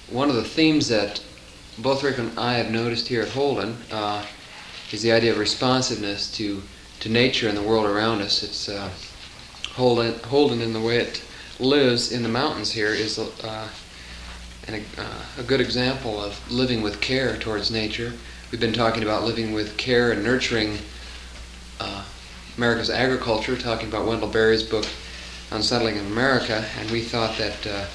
one of the themes that both Rick and I have noticed here at Holden is the idea of responsiveness to nature and the world around us. It's Holden in the way it lives in the mountains here is a good example of living with care towards nature. We've been talking about living with care and nurturing America's agriculture, talking about Wendell Berry's book Unsettling in America, and we thought that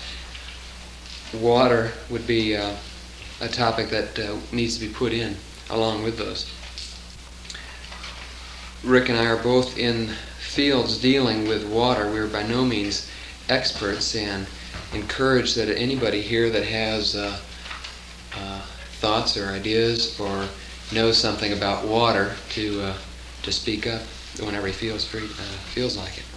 water would be a topic that needs to be put in along with those. Rick and I are both in fields dealing with water. We're by no means experts, and encourage that anybody here that has thoughts or ideas or knows something about water to speak up whenever he feels like it.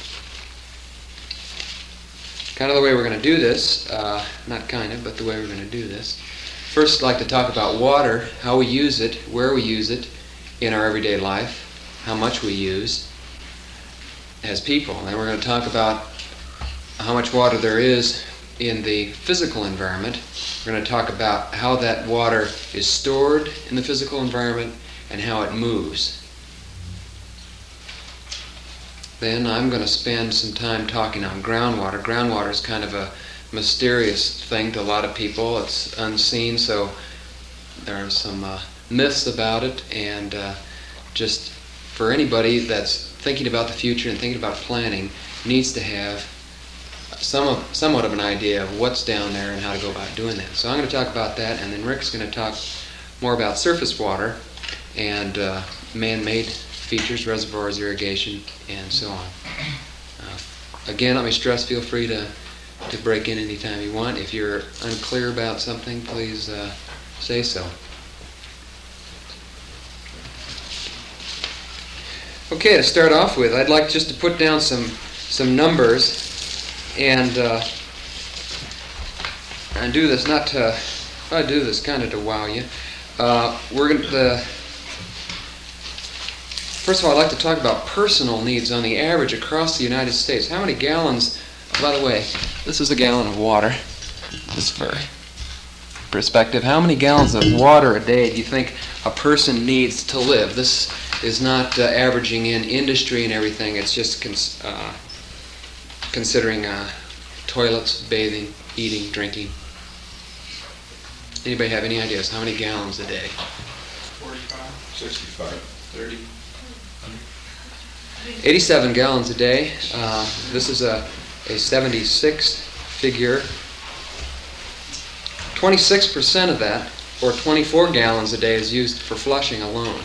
Kind of the way we're going to do this, not kind of, but the way we're going to do this. First, I'd like to talk about water, how we use it, where we use it in our everyday life, how much we use as people. And then we're going to talk about how much water there is in the physical environment. We're going to talk about how that water is stored in the physical environment and how it moves. Then I'm going to spend some time talking on groundwater. Groundwater is kind of a mysterious thing to a lot of people. It's unseen, so there are some myths about it, and just for anybody that's thinking about the future and thinking about planning needs to have somewhat of an idea of what's down there and how to go about doing that. So I'm going to talk about that, and then Rick's going to talk more about surface water and man-made features, reservoirs, irrigation, and so on. Again, let me stress, feel free to break in anytime you want. If you're unclear about something, please say so. Okay, to start off with, I'd like just to put down some numbers and do this not to, I do this kind of to wow you. We're going to, first of all, I'd like to talk about personal needs on the average across the United States. How many gallons, by the way, this is a gallon of water, just for perspective. How many gallons of water a day do you think a person needs to live? This is not averaging in industry and everything. It's just considering toilets, bathing, eating, drinking. Anybody have any ideas? How many gallons a day? 45. 65. 30. 87 gallons a day. This is a 76 figure. 26% of that, or 24 gallons a day, is used for flushing alone.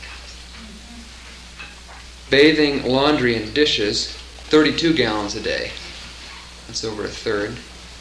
Bathing, laundry, and dishes, 32 gallons a day. That's over a third.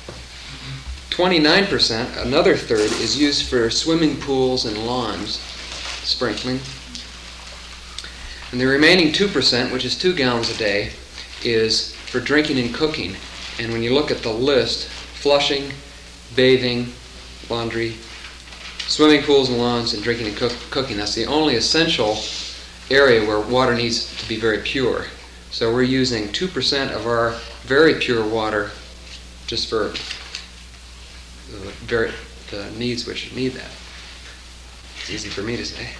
29%, another third, is used for swimming pools and lawns, sprinkling. And the remaining 2%, which is 2 gallons a day, is for drinking and cooking. And when you look at the list, flushing, bathing, laundry, swimming pools and lawns, and drinking and cooking, that's the only essential area where water needs to be very pure. So we're using 2% of our very pure water just for the needs which need that. It's easy for me to say.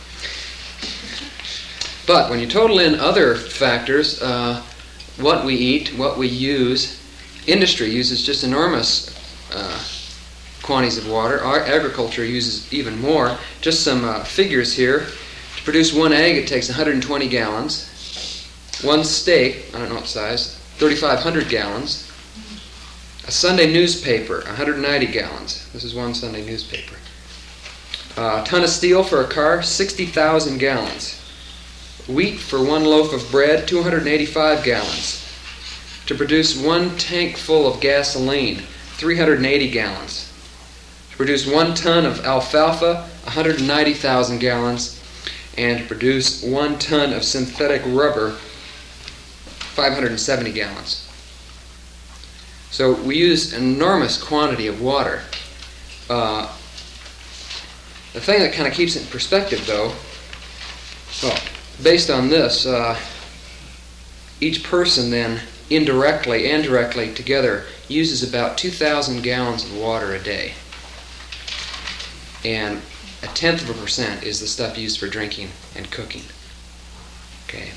But when you total in other factors, what we eat, what we use, industry uses just enormous quantities of water. Our agriculture uses even more. Just some figures here. To produce one egg, it takes 120 gallons. One steak, I don't know what size, 3,500 gallons. A Sunday newspaper, 190 gallons. This is one Sunday newspaper. A ton of steel for a car, 60,000 gallons. Wheat for one loaf of bread, 285 gallons. To produce one tank full of gasoline, 380 gallons. To produce 1 ton of alfalfa, 190,000 gallons. And to produce 1 ton of synthetic rubber, 570 gallons. So we use an enormous quantity of water. The thing that kind of keeps it in perspective, though, well, based on this, each person then indirectly and directly together uses about 2,000 gallons of water a day. and 0.1% is the stuff used for drinking and cooking. Okay.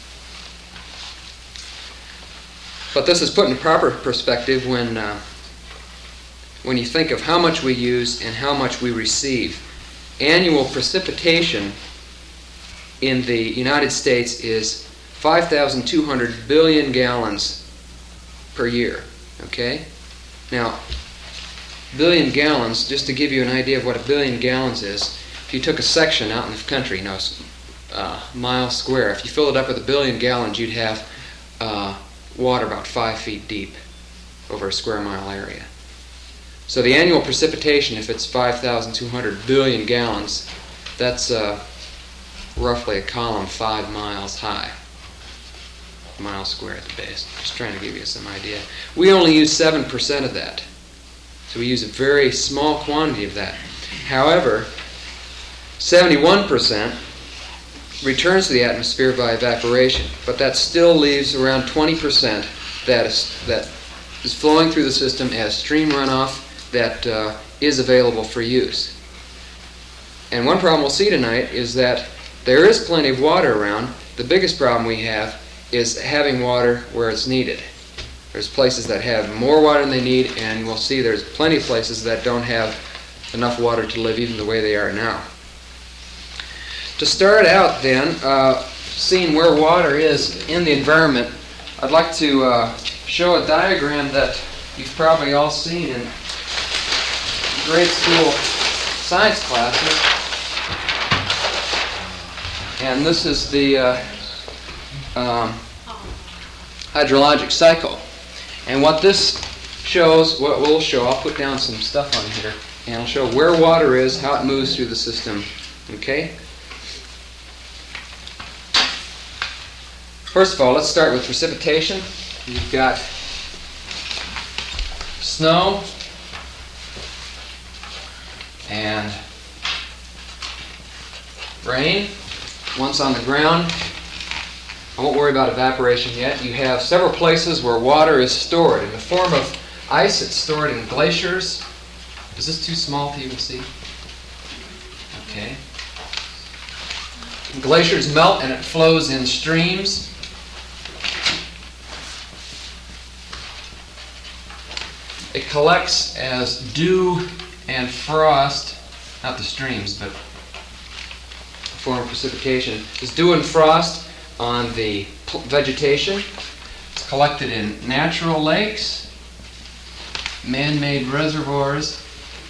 But this is put in proper perspective when you think of how much we use and how much we receive. Annual precipitation in the United States is 5,200 billion gallons per year. Okay? Now, billion gallons, just to give you an idea of what a billion gallons is, if you took a section out in the country, mile square, if you filled it up with 1 billion gallons, you'd have water about 5 feet deep over a square mile area. So the annual precipitation, if it's 5,200 billion gallons, that's roughly a column 5 miles high, mile square at the base. Just trying to give you some idea. We only use 7% of that. So we use a very small quantity of that. However, 71% returns to the atmosphere by evaporation, but that still leaves around 20% that is flowing through the system as stream runoff that is available for use. And one problem we'll see tonight is that there is plenty of water around. The biggest problem we have is having water where it's needed. There's places that have more water than they need, and we'll see there's plenty of places that don't have enough water to live even the way they are now. To start out then, seeing where water is in the environment, I'd like to show a diagram that you've probably all seen in grade school science classes. And this is the hydrologic cycle. And what this shows, what we'll show, I'll put down some stuff on here, and I'll show where water is, how it moves through the system. Okay? First of all, let's start with precipitation. You've got snow and rain. Once on the ground, I won't worry about evaporation yet. You have several places where water is stored. In the form of ice, it's stored in glaciers. Is this too small to even see? Okay. Glaciers melt and it flows in streams. It collects as dew and frost, not the streams, but the form of precipitation. As dew and frost on the vegetation. It's collected in natural lakes, man-made reservoirs,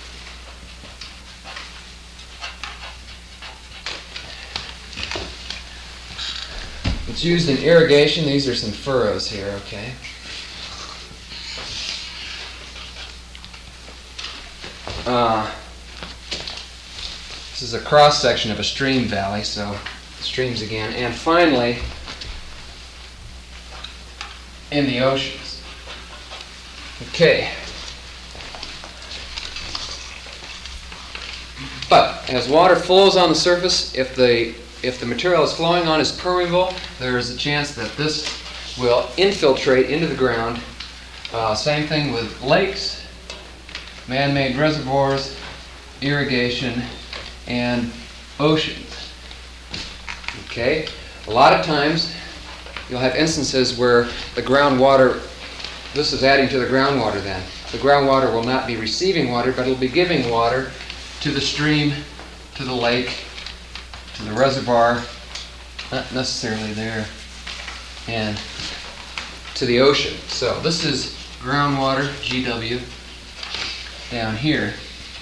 it's used in irrigation. These are some furrows here, okay? This is a cross-section of a stream valley, so streams again. And finally, in the oceans. Okay. But as water flows on the surface, if the material is flowing on is permeable, there is a chance that this will infiltrate into the ground. Same thing with lakes, man-made reservoirs, irrigation, and oceans. Okay? A lot of times you'll have instances where the groundwater, this is adding to the groundwater then. The groundwater will not be receiving water, but it'll be giving water to the stream, to the lake, to the reservoir, not necessarily there, and to the ocean. So this is groundwater, GW, down here.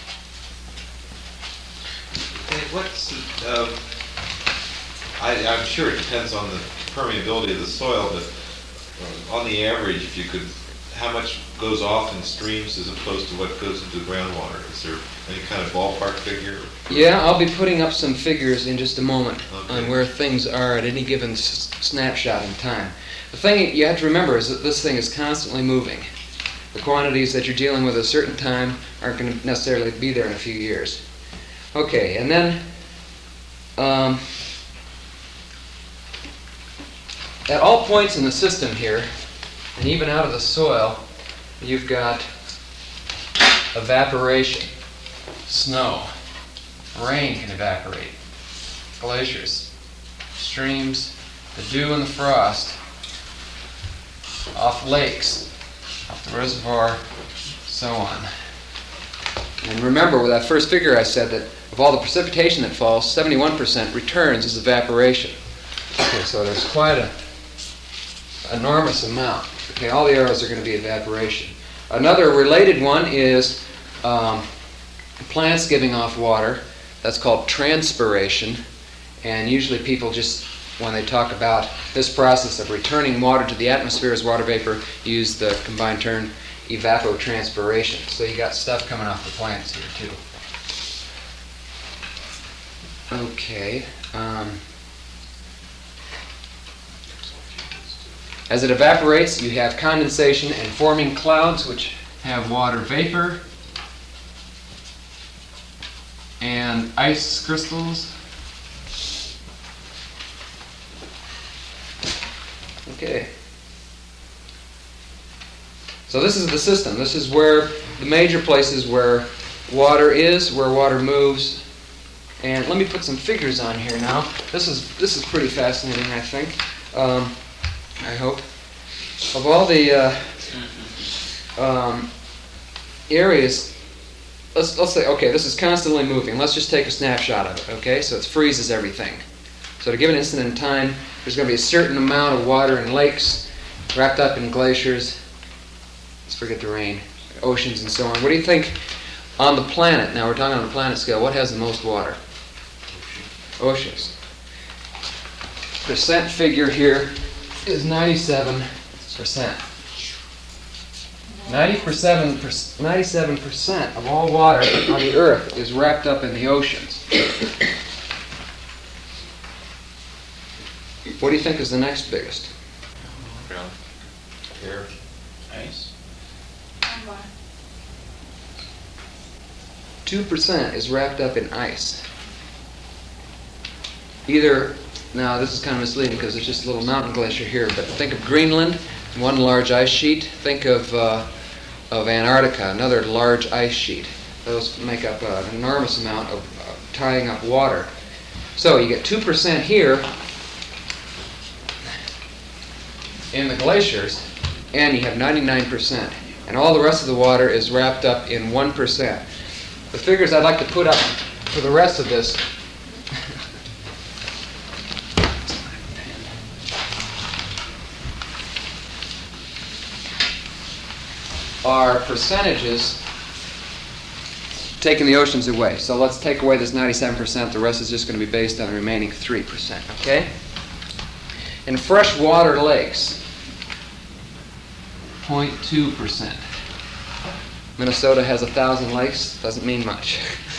I'm sure it depends on the permeability of the soil, but on the average, if you could, how much goes off in streams as opposed to what goes into the groundwater? Is there any kind of ballpark figure? Yeah, I'll be putting up some figures in just a moment Okay. on where things are at any given snapshot in time. The thing you have to remember is that this thing is constantly moving. The quantities that you're dealing with at a certain time aren't going to necessarily be there in a few years. Okay, and then at all points in the system here, and even out of the soil, you've got evaporation, snow. Rain can evaporate. Glaciers, streams, the dew and the frost, off lakes, off the reservoir, so on. And remember, with that first figure I said that of all the precipitation that falls, 71% returns as evaporation. Okay, so there's quite an enormous amount. Okay, all the arrows are going to be evaporation. Another related one is plants giving off water. That's called transpiration. And usually people just, when they talk about this process of returning water to the atmosphere as water vapor, use the combined term evapotranspiration. So you got stuff coming off the plants here too. Okay. As it evaporates, you have condensation and forming clouds, which have water vapor and ice crystals. Okay. So this is the system. This is where the major places where water is, where water moves. And let me put some figures on here now. This is pretty fascinating, I think. I hope. Of all the areas, let's say, okay, this is constantly moving. Let's just take a snapshot of it, okay? So it freezes everything. So at a given instant in time, there's going to be a certain amount of water in lakes wrapped up in glaciers. Let's forget the rain, oceans and so on. What do you think on the planet? Now we're talking on the planet scale. What has the most water? Oceans. Percent figure here is 97%. 97% of all water on the earth is wrapped up in the oceans. What do you think is the next biggest? Ground. Air. Ice. 2% is wrapped up in ice. Either, now this is kind of misleading because there's just a little mountain glacier here, but think of Greenland, one large ice sheet. Think of Antarctica, another large ice sheet. Those make up an enormous amount of tying up water. So you get 2% here in the glaciers, and you have 99%. And all the rest of the water is wrapped up in 1%. The figures I'd like to put up for the rest of this are percentages taking the oceans away. So let's take away this 97%. The rest is just going to be based on the remaining 3%. Okay? In freshwater lakes, 0.2%. Minnesota has 1,000 lakes. Doesn't mean much.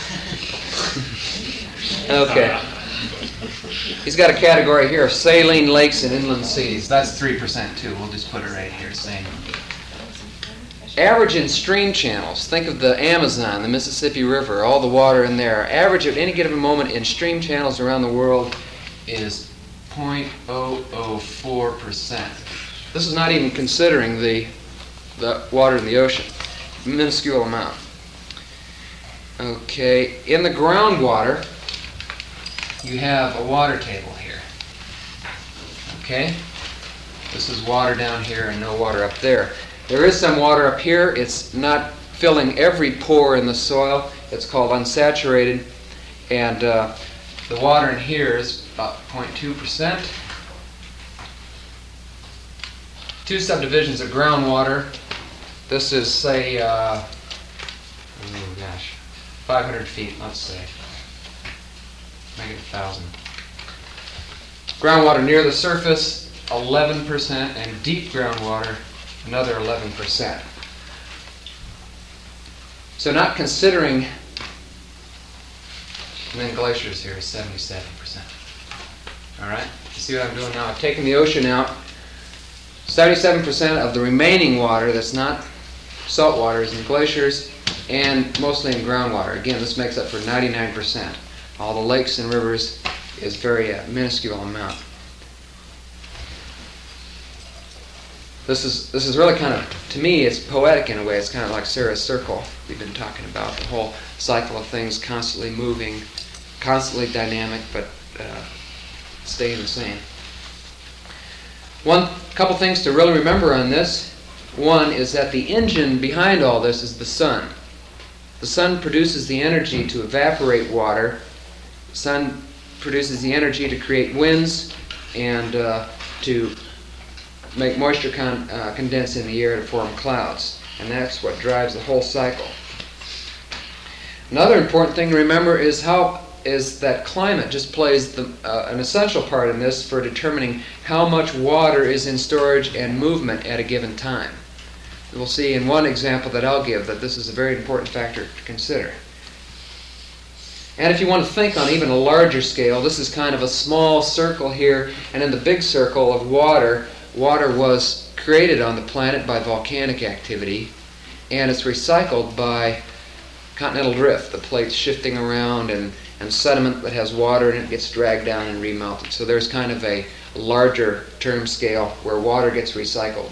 Okay. He's got a category here of saline lakes and inland seas. That's 3% too. We'll just put it right here. Same. Average in stream channels. Think of the Amazon, the Mississippi River, all the water in there. Average at any given moment in stream channels around the world is 0.004%. This is not even considering the water in the ocean. Minuscule amount. Okay, in the groundwater, you have a water table here. Okay? This is water down here and no water up there. There is some water up here. It's not filling every pore in the soil. It's called unsaturated. And the water in here is about 0.2%. Two subdivisions of groundwater. This is, say, 500 feet, let's say. Make it 1,000. Groundwater near the surface, 11%, and deep groundwater, another 11%. So not considering, and then glaciers here is 77%. All right? You see what I'm doing now? I've taken the ocean out. 77% of the remaining water that's not salt water is in glaciers and mostly in groundwater. Again, this makes up for 99%. All the lakes and rivers is very minuscule amount. This is really kind of, to me, it's poetic in a way. It's kind of like Sarah's circle we've been talking about, the whole cycle of things constantly moving constantly dynamic, but staying the same. One couple things to really remember on this. One is that the engine behind all this is the sun. The sun produces the energy to evaporate water. The sun produces the energy to create winds and to make moisture condense in the air to form clouds. And that's what drives the whole cycle. Another important thing to remember is that climate just plays an essential part in this for determining how much water is in storage and movement at a given time. We'll see in one example that I'll give that this is a very important factor to consider. And if you want to think on even a larger scale, this is kind of a small circle here, and in the big circle of water was created on the planet by volcanic activity, and it's recycled by continental drift, the plates shifting around, and sediment that has water in it gets dragged down and remelted. So there's kind of a larger term scale where water gets recycled.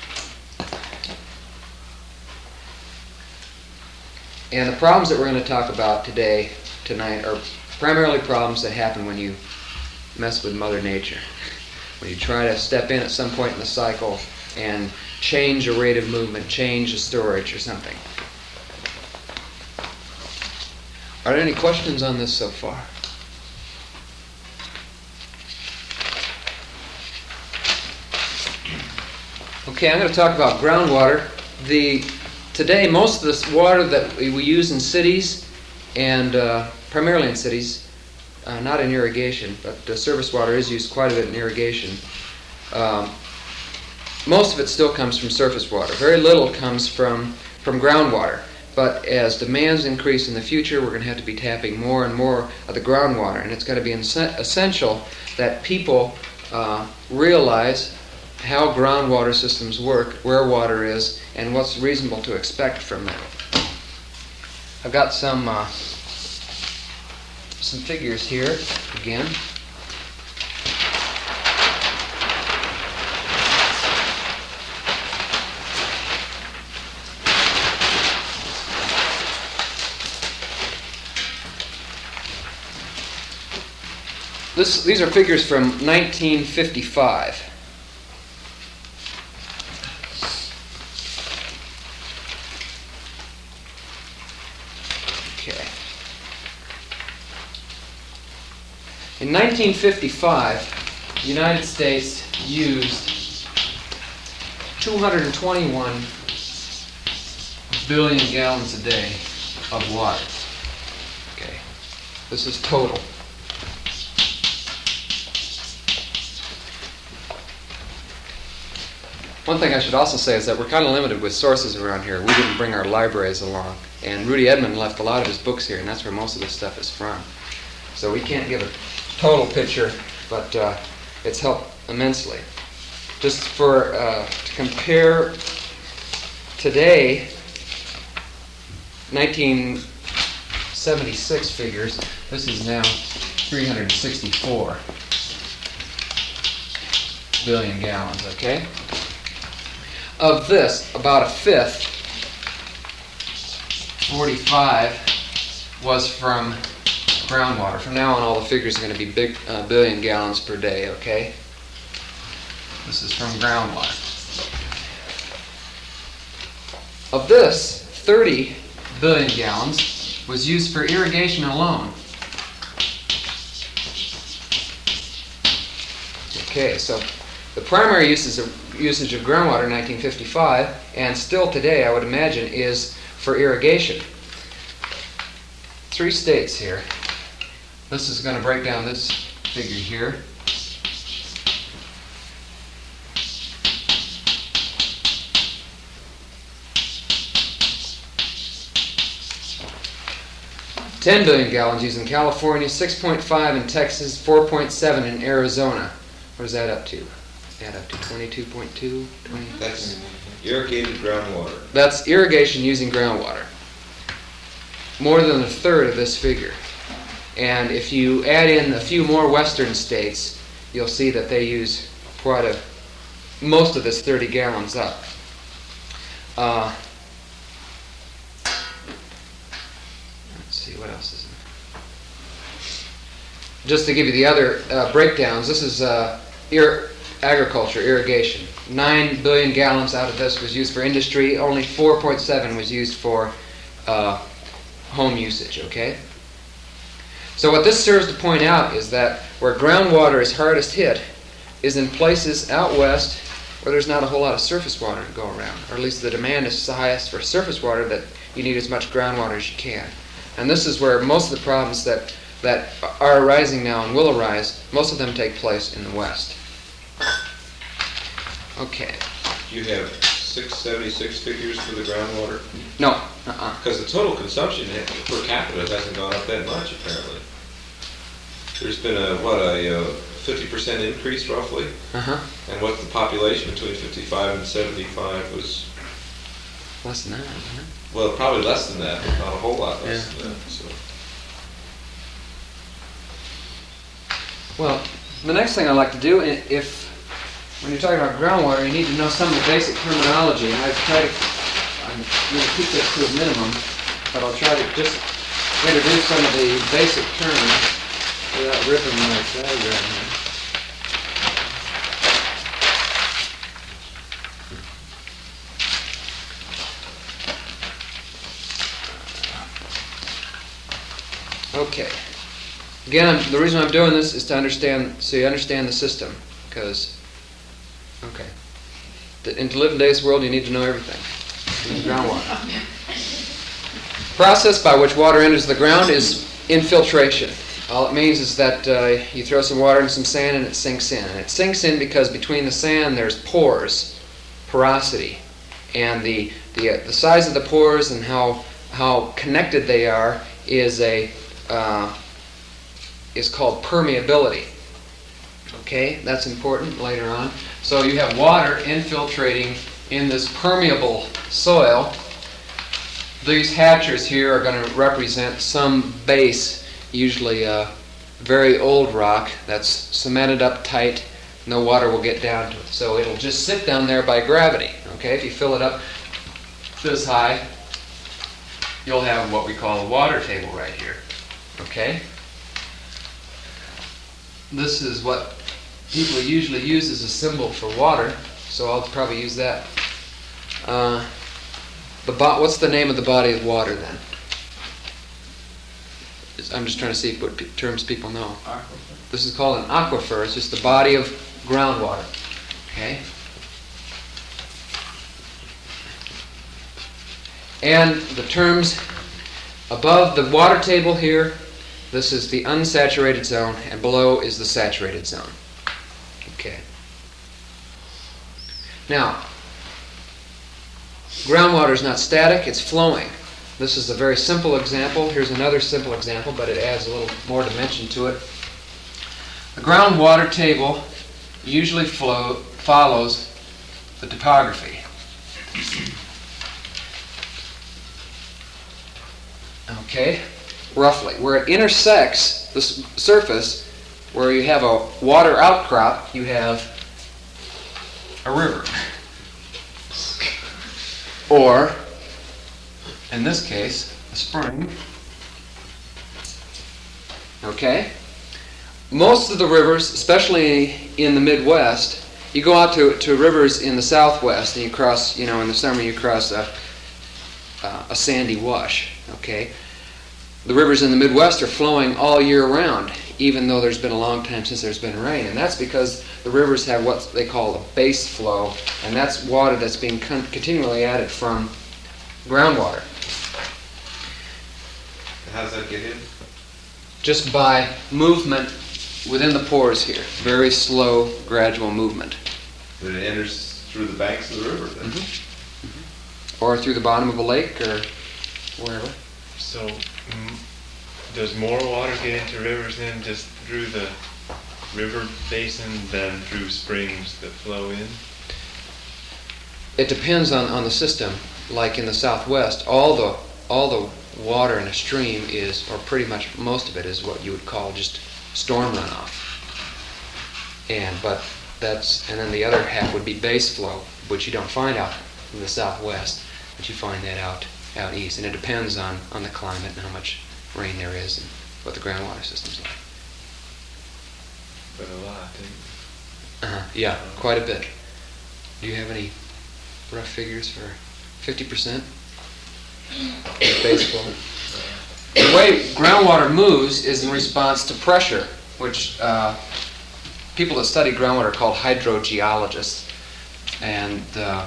And the problems that we're going to talk about tonight are primarily problems that happen when you mess with Mother Nature. When you try to step in at some point in the cycle and change a rate of movement, change a storage or something. Are there any questions on this so far? Okay, I'm going to talk about groundwater. Today, most of this water that we use in cities, and primarily in cities, not in irrigation, but surface water is used quite a bit in irrigation. Most of it still comes from surface water. Very little comes from groundwater. But as demands increase in the future, we're going to have to be tapping more and more of the groundwater. And it's going to be essential that people realize how groundwater systems work, where water is, and what's reasonable to expect from them. I've got some figures here again. These are figures from 1955. Okay. In 1955, the United States used 221 billion gallons a day of water. Okay. This is total. One thing I should also say is that we're kind of limited with sources around here. We didn't bring our libraries along. And Rudy Edmond left a lot of his books here, and that's where most of this stuff is from. So we can't give a total picture, but it's helped immensely. Just to compare today, 1976 figures, this is now 364 billion gallons, okay? Of this, about a fifth, 45, was from groundwater. From now on, all the figures are going to be billion gallons per day, okay? This is from groundwater. Of this, 30 billion gallons was used for irrigation alone. Okay, so the primary usage of groundwater in 1955, and still today, I would imagine, is for irrigation. 3 states here. This is going to break down this figure here. $10 billion gallons used in California, 6.5 in Texas, 4.7 in Arizona. What is that up to? Add up to 22.2? That's irrigated groundwater. That's irrigation using groundwater. More than a third of this figure. And if you add in a few more western states, you'll see that they use most of this 30 gallons up. Let's see, what else is just to give you the other breakdowns, this is agriculture, irrigation. 9 billion gallons out of this was used for industry. Only 4.7 was used for home usage, okay? So what this serves to point out is that where groundwater is hardest hit is in places out west where there's not a whole lot of surface water to go around, or at least the demand is highest for surface water that you need as much groundwater as you can. And this is where most of the problems that are arising now and will arise, most of them take place in the west. Okay. You have 676 figures for the groundwater? No. Because the total consumption per capita hasn't gone up that much, apparently. There's been a 50% increase, roughly. And what's the population between 55 and 75 was... Less than that, isn't it? Well, probably less than that, but not a whole lot less than that. So. Well, the next thing I'd like to do, when you're talking about groundwater, you need to know some of the basic terminology. And I'm going to keep this to a minimum, but I'll try to just introduce some of the basic terms without ripping my diagram here. Okay. Again, the reason I'm doing this is to understand, so you understand the system. Because, to live in today's world, you need to know everything. Groundwater. Process by which water enters the ground is infiltration. All it means is that you throw some water in some sand and it sinks in. And it sinks in because between the sand there's pores, porosity. And the size of the pores and how connected they are is called permeability. Okay, that's important later on. So you have water infiltrating in this permeable soil. These hatchers here are going to represent some base, usually a very old rock that's cemented up tight. No water will get down to it. So it'll just sit down there by gravity. Okay, if you fill it up this high, you'll have what we call a water table right here. Okay? This is what people usually use as a symbol for water, so I'll probably use that. What's the name of the body of water then? I'm just trying to see what terms people know. Aquifer. This is called an aquifer. It's just the body of groundwater. Okay? And the terms above the water table here, this is the unsaturated zone, and below is the saturated zone. Okay. Now, groundwater is not static, it's flowing. This is a very simple example. Here's another simple example, but it adds a little more dimension to it. The groundwater table usually follows the topography. Okay, roughly. Where it intersects the surface, where you have a water outcrop, you have a river. Or, in this case, a spring. Okay? Most of the rivers, especially in the Midwest, you go out to rivers in the Southwest and you cross, in the summer you cross a sandy wash. Okay? The rivers in the Midwest are flowing all year round, even though there's been a long time since there's been rain. And that's because the rivers have what they call a base flow, and that's water that's being continually added from groundwater. How does that get in? Just by movement within the pores here. Very slow, gradual movement. But it enters through the banks of the river then? Mm-hmm. Mm-hmm. Or through the bottom of a lake or wherever. So, does more water get into rivers then just through the river basin than through springs that flow in? It depends on the system. Like in the Southwest, all the water in a stream is, or pretty much most of it is what you would call just storm runoff. And then the other half would be base flow, which you don't find out in the Southwest, but you find that out east. And it depends on the climate and how much rain there is and what the groundwater system's like. but a lot. Yeah, quite a bit. Do you have any rough figures for 50%? Baseball. The way groundwater moves is in response to pressure, which people that study groundwater are called hydrogeologists. And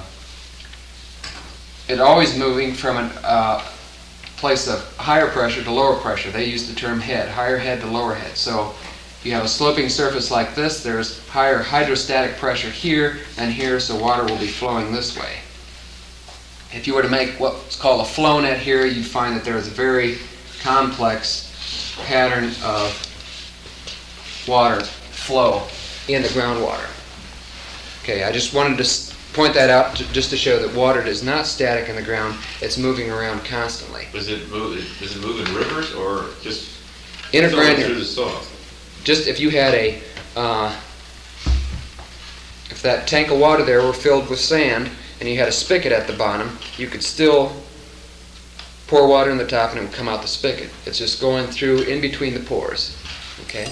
it's always moving from a place of higher pressure to lower pressure. They use the term head, higher head to lower head. So you have a sloping surface like this, there's higher hydrostatic pressure here and here, so water will be flowing this way. If you were to make what's called a flow net here, you'd find that there is a very complex pattern of water flow in the groundwater. Okay, I just wanted to point that out just to show that water is not static in the ground, it's moving around constantly. Does it move in rivers or just Intergranular. through the soil? Just if you had if that tank of water there were filled with sand and you had a spigot at the bottom, you could still pour water in the top and it would come out the spigot. It's just going through in between the pores. Okay.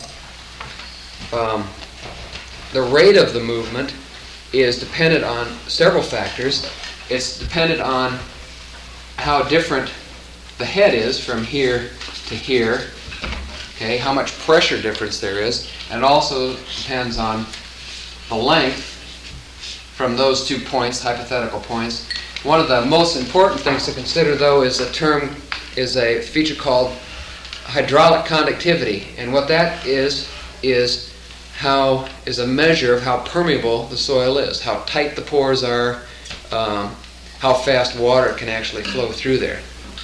The rate of the movement is dependent on several factors. It's dependent on how different the head is from here to here. Okay, how much pressure difference there is, and it also depends on the length from those 2 points, hypothetical points. One of the most important things to consider, though, is a feature called hydraulic conductivity, and what that is a measure of how permeable the soil is, how tight the pores are, how fast water can actually flow through there.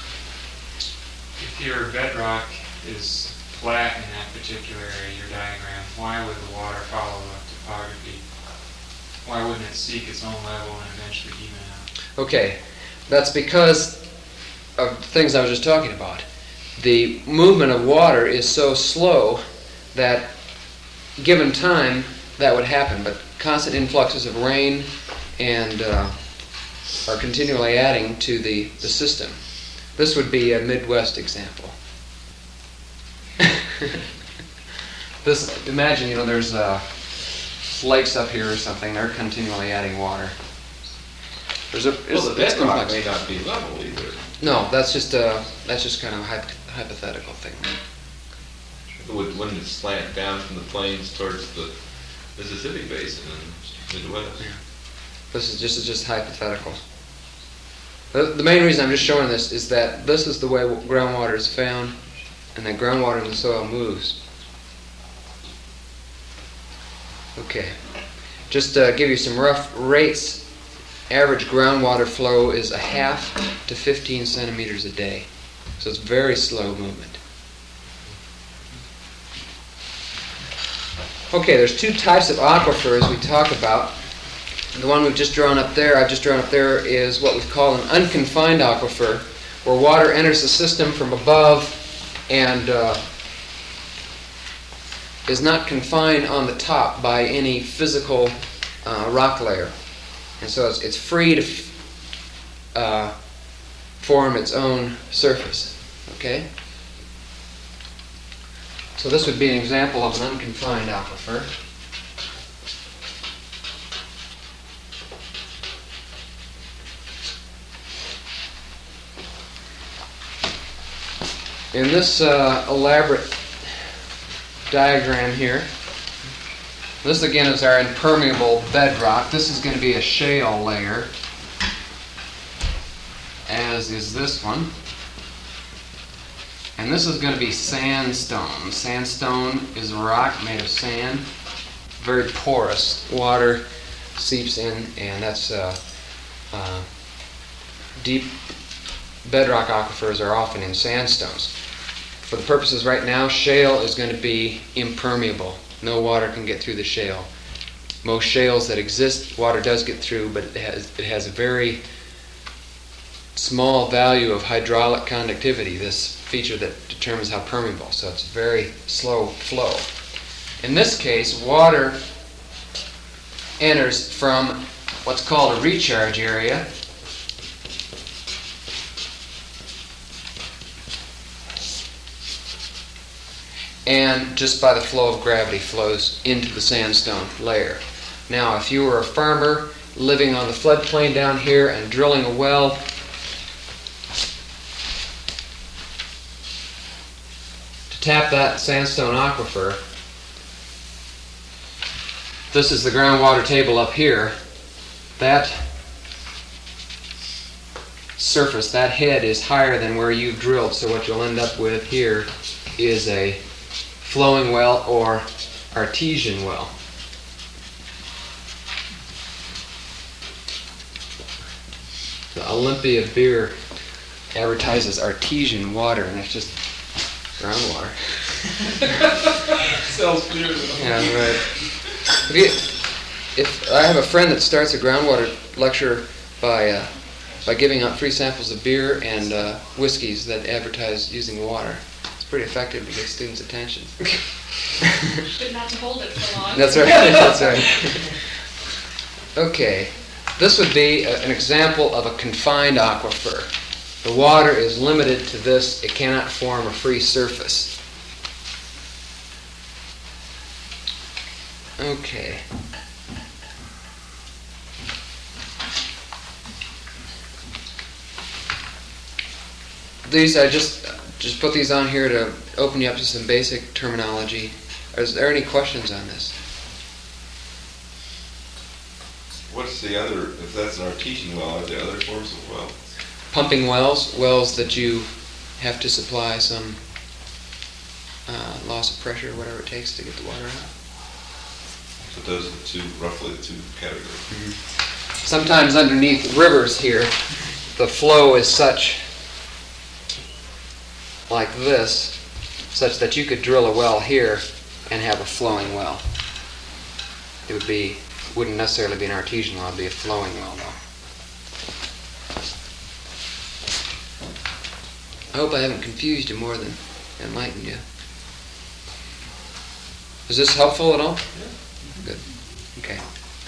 If your bedrock is flat in that particular area, your diagram, why would the water follow the topography? Why wouldn't it seek its own level and eventually even out? Okay, that's because of things I was just talking about. The movement of water is so slow that given time that would happen, but constant influxes of rain and are continually adding to the system. This would be a Midwest example. Imagine, there's lakes up here or something. They're continually adding water. The bedrock may not be level either. No, that's just kind of a hypothetical thing. Wouldn't it slant down from the plains towards the Mississippi Basin and Midwest? Yeah. This is just hypothetical. The main reason I'm just showing this is that this is the way groundwater is found, and that groundwater in the soil moves. Okay, just give you some rough rates. Average groundwater flow is 1/2 to 15 centimeters a day, so it's very slow movement. Okay, there's 2 types of aquifers we talk about. The one I've just drawn up there, is what we call an unconfined aquifer, where water enters the system from above and is not confined on the top by any physical rock layer. And so it's free to form its own surface. Okay? So this would be an example of an unconfined aquifer. In this elaborate diagram here, this again is our impermeable bedrock. This is going to be a shale layer, as is this one. And this is going to be sandstone. Sandstone is a rock made of sand, very porous. Water seeps in, and that's deep bedrock aquifers are often in sandstones. For the purposes right now, shale is going to be impermeable. No water can get through the shale. Most shales that exist, water does get through, but it has a very small value of hydraulic conductivity, this feature that determines how permeable. So it's very slow flow. In this case, water enters from what's called a recharge area. and just by the flow of gravity flows into the sandstone layer. Now, if you were a farmer living on the floodplain down here and drilling a well, to tap that sandstone aquifer, this is the groundwater table up here. That surface, that head is higher than where you've drilled, so what you'll end up with here is a flowing well or artesian well. The Olympia beer advertises artesian water, and it's just groundwater. Sells beer though. Yeah, right. If I have a friend that starts a groundwater lecture by giving out free samples of beer and whiskeys that advertise using water. It's pretty effective to get students' attention. But not to hold it for long. That's right. That's right. Okay, this would be an example of a confined aquifer. The water is limited to this. It cannot form a free surface. Okay. These I just put these on here to open you up to some basic terminology. Is there any questions on this? What's the other, if that's an artesian well, are there other forms of wells? Pumping wells that you have to supply some loss of pressure, whatever it takes to get the water out. So those are roughly the two categories. Mm-hmm. Sometimes underneath rivers here, the flow is such, like this, such that you could drill a well here and have a flowing well. It wouldn't necessarily be an artesian well, it'd be a flowing well though. I hope I haven't confused you more than enlightened you. Is this helpful at all? Yeah. Good. Okay.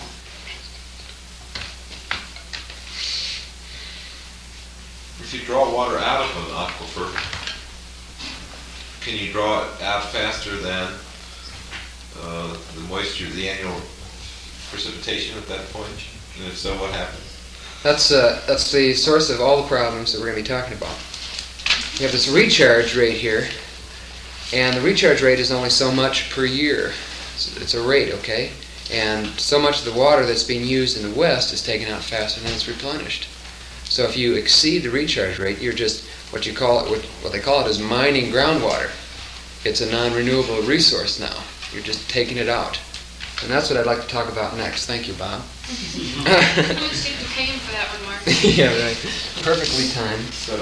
If you draw water out of an aquifer, can you draw it out faster than the moisture, the annual precipitation at that point? And if so, what happens? That's the source of all the problems that we're going to be talking about. We have this recharge rate here, and the recharge rate is only so much per year. It's a rate, okay? And so much of the water that's being used in the West is taken out faster than it's replenished. So if you exceed the recharge rate, you're just what they call it is mining groundwater. It's a non-renewable resource now. You're just taking it out. And that's what I'd like to talk about next. Thank you, Bob. How much did you pay him for that one, Mark? Yeah, right. Perfectly timed. So,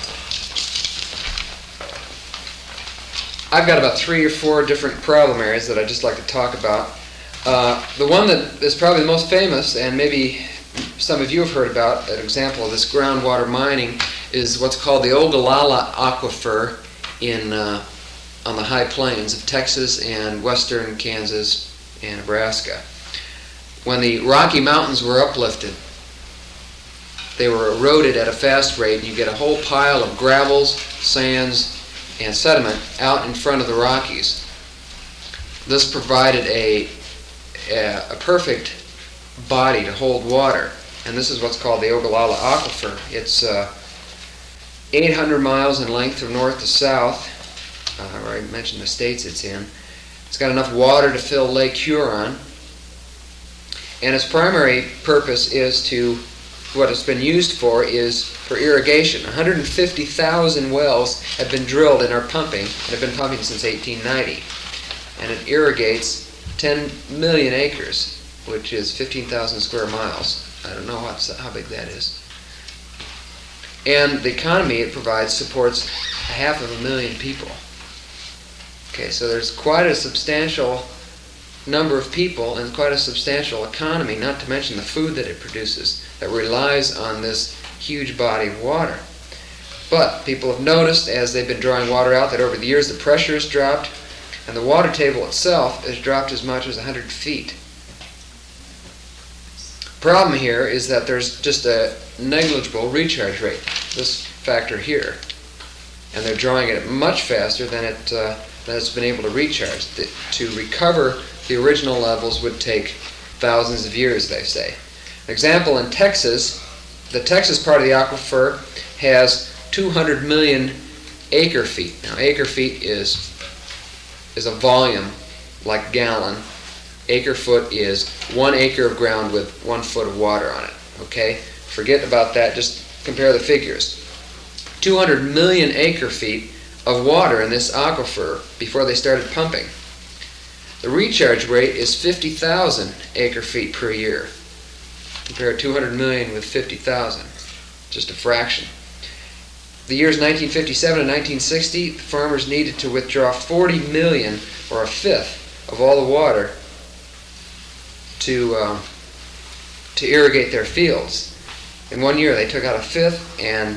I've got about 3 or 4 different problem areas that I'd just like to talk about. The one that is probably the most famous, and maybe some of you have heard about, an example of this groundwater mining, is what's called the Ogallala Aquifer on the high plains of Texas and western Kansas and Nebraska. When the Rocky Mountains were uplifted, they were eroded at a fast rate, and you get a whole pile of gravels, sands, and sediment out in front of the Rockies. This provided a perfect body to hold water, and this is what's called the Ogallala Aquifer. It's 800 miles in length from north to south. I already mentioned the states it's in. It's got enough water to fill Lake Huron, and its primary purpose is what it's been used for is for irrigation. 150,000 wells have been drilled and are pumping, and have been pumping since 1890. And it irrigates 10 million acres, which is 15,000 square miles. I don't know how big that is. And the economy it provides supports 500,000 people. Okay, so there's quite a substantial number of people and quite a substantial economy, not to mention the food that it produces, that relies on this huge body of water. But people have noticed as they've been drawing water out that over the years the pressure has dropped, and the water table itself has dropped as much as 100 feet. Problem here is that there's just a negligible recharge rate, this factor here, and they're drawing it much faster than it that it's been able to recharge. To recover the original levels would take thousands of years, they say. An example, in Texas, the Texas part of the aquifer has 200 million acre feet. Now, acre feet is a volume like gallon. Acre foot is 1 acre of ground with 1 foot of water on it. Okay? Forget about that. Just compare the figures. 200 million acre feet of water in this aquifer before they started pumping. The recharge rate is 50,000 acre feet per year. Compare 200 million with 50,000. Just a fraction. The years 1957 and 1960, the farmers needed to withdraw 40 million, or a fifth, of all the water to irrigate their fields. In 1 year, they took out a fifth, and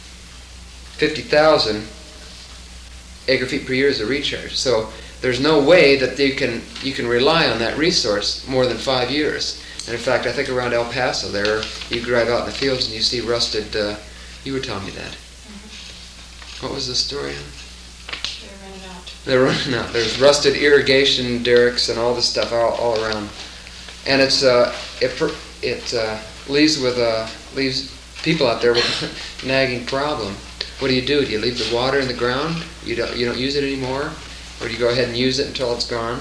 50,000 acre feet per year is a recharge. So there's no way that you can rely on that resource more than 5 years. And in fact, I think around El Paso there, you drive out in the fields and you see rusted, you were telling me that. What was the story? They're running out. They're running out. There's rusted irrigation derricks and all this stuff all around. And it leaves people out there with a nagging problem. What do? Do you leave the water in the ground? You don't use it anymore? Or do you go ahead and use it until it's gone?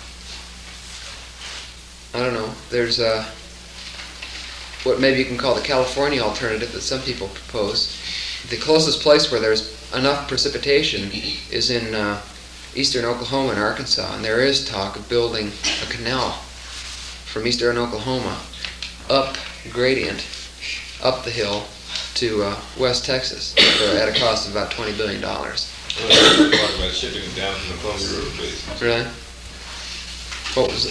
I don't know. There's what maybe you can call the California alternative that some people propose. The closest place where there's enough precipitation is in eastern Oklahoma and Arkansas, and there is talk of building a canal from eastern Oklahoma up gradient, up the hill to West Texas at a cost of about $20 billion. Well, they're talking about shipping them down from the Columbia River Basin. Really? What was it?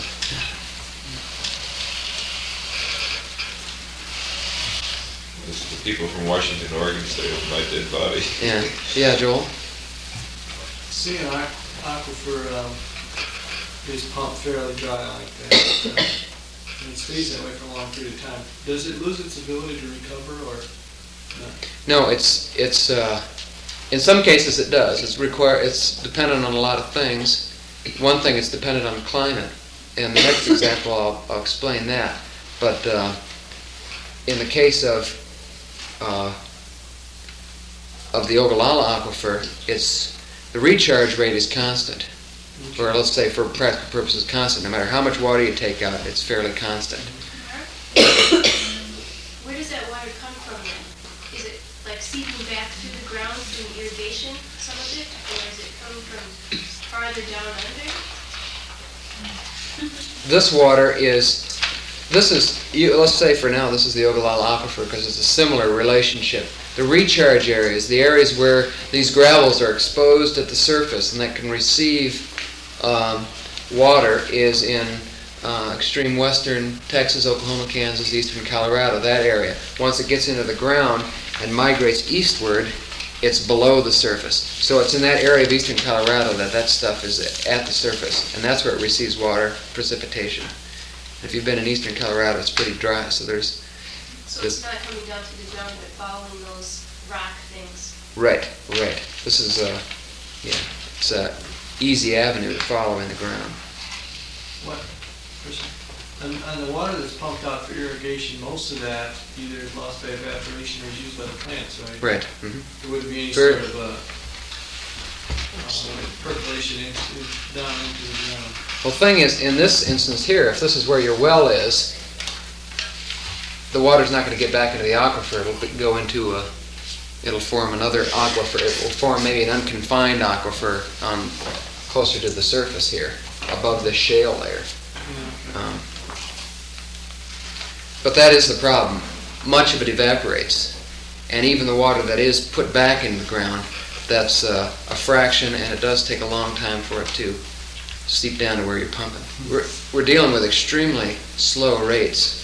This is the people from Washington, Oregon stay over my dead body. Yeah, Joel? See, an aquifer is pumped fairly dry like that, and it stays that way for a long period of time. Does it lose its ability to recover, or no? No, it's in some cases it does. It's dependent on a lot of things. One thing, it's dependent on climate. In the next example, I'll explain that. But in the case of the Ogallala aquifer, the recharge rate is constant, or let's say for practical purposes constant. No matter how much water you take out, it's fairly constant. Where does that water come from then? Is it like seeping back through the ground through irrigation, some of it, or is it coming from farther down under? This water let's say for now this is the Ogallala aquifer because it's a similar relationship. The recharge areas, the areas where these gravels are exposed at the surface and that can receive water, is in extreme western Texas, Oklahoma, Kansas, eastern Colorado, that area. Once it gets into the ground and migrates eastward, it's below the surface. So it's in that area of eastern Colorado that stuff is at the surface, and that's where it receives water, precipitation. If you've been in eastern Colorado, it's pretty dry, so there's... So it's not coming down to the ground, but following those rock things. Right. This is it's a easy avenue to follow in the ground. What? And the water that's pumped out for irrigation, most of that either is lost by evaporation or is used by the plants, right? Right. Mm-hmm. There wouldn't be any Very- sort of percolation down into the ground. Well, the thing is, in this instance here, if this is where your well is, the water's not going to get back into the aquifer. It'll form another aquifer. It will form maybe an unconfined aquifer closer to the surface here, above the shale layer. But that is the problem. Much of it evaporates. And even the water that is put back in the ground, that's a fraction, and it does take a long time for it to seep down to where you're pumping. We're dealing with extremely slow rates,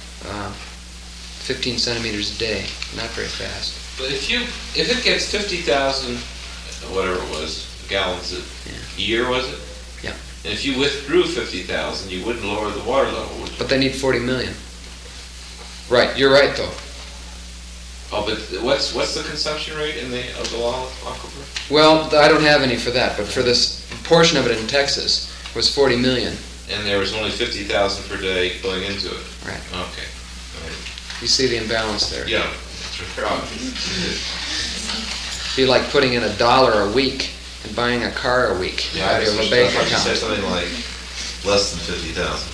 15 centimeters a day, not very fast. But if it gets 50,000, whatever it was, gallons a year, was it? Yeah. And if you withdrew 50,000, you wouldn't lower the water level, would you? But they need 40 million. Right, you're right though. Oh, but what's the consumption rate of the Wallow Aquifer? Well, I don't have any for that, but for this portion of it in Texas was 40 million. And there was only 50,000 per day going into it. Right. Okay. You see the imbalance there. Yeah, that's right. It'd be like putting in $1 a week and buying a car a week Yeah, out I of a thought bank you said account. something like less than 50,000.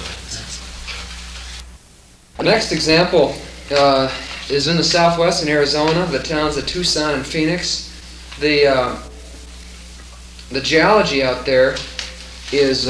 The next example is in the southwest in Arizona, the towns of Tucson and Phoenix. The geology out there is,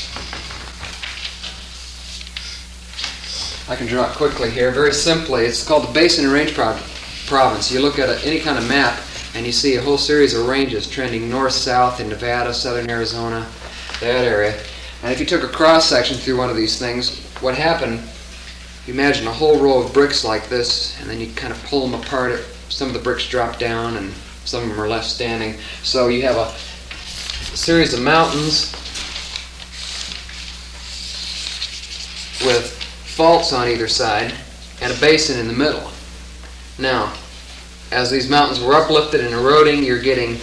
I can draw it quickly here, very simply. It's called the Basin and Range Province. You look at any kind of map and you see a whole series of ranges trending north-south in Nevada, southern Arizona, that area. And if you took a cross-section through one of these things, what happened, you imagine a whole row of bricks like this, and then you kind of pull them apart. Some of the bricks drop down, and some of them are left standing. So you have a series of mountains with faults on either side and a basin in the middle. Now, as these mountains were uplifted and eroding, you're getting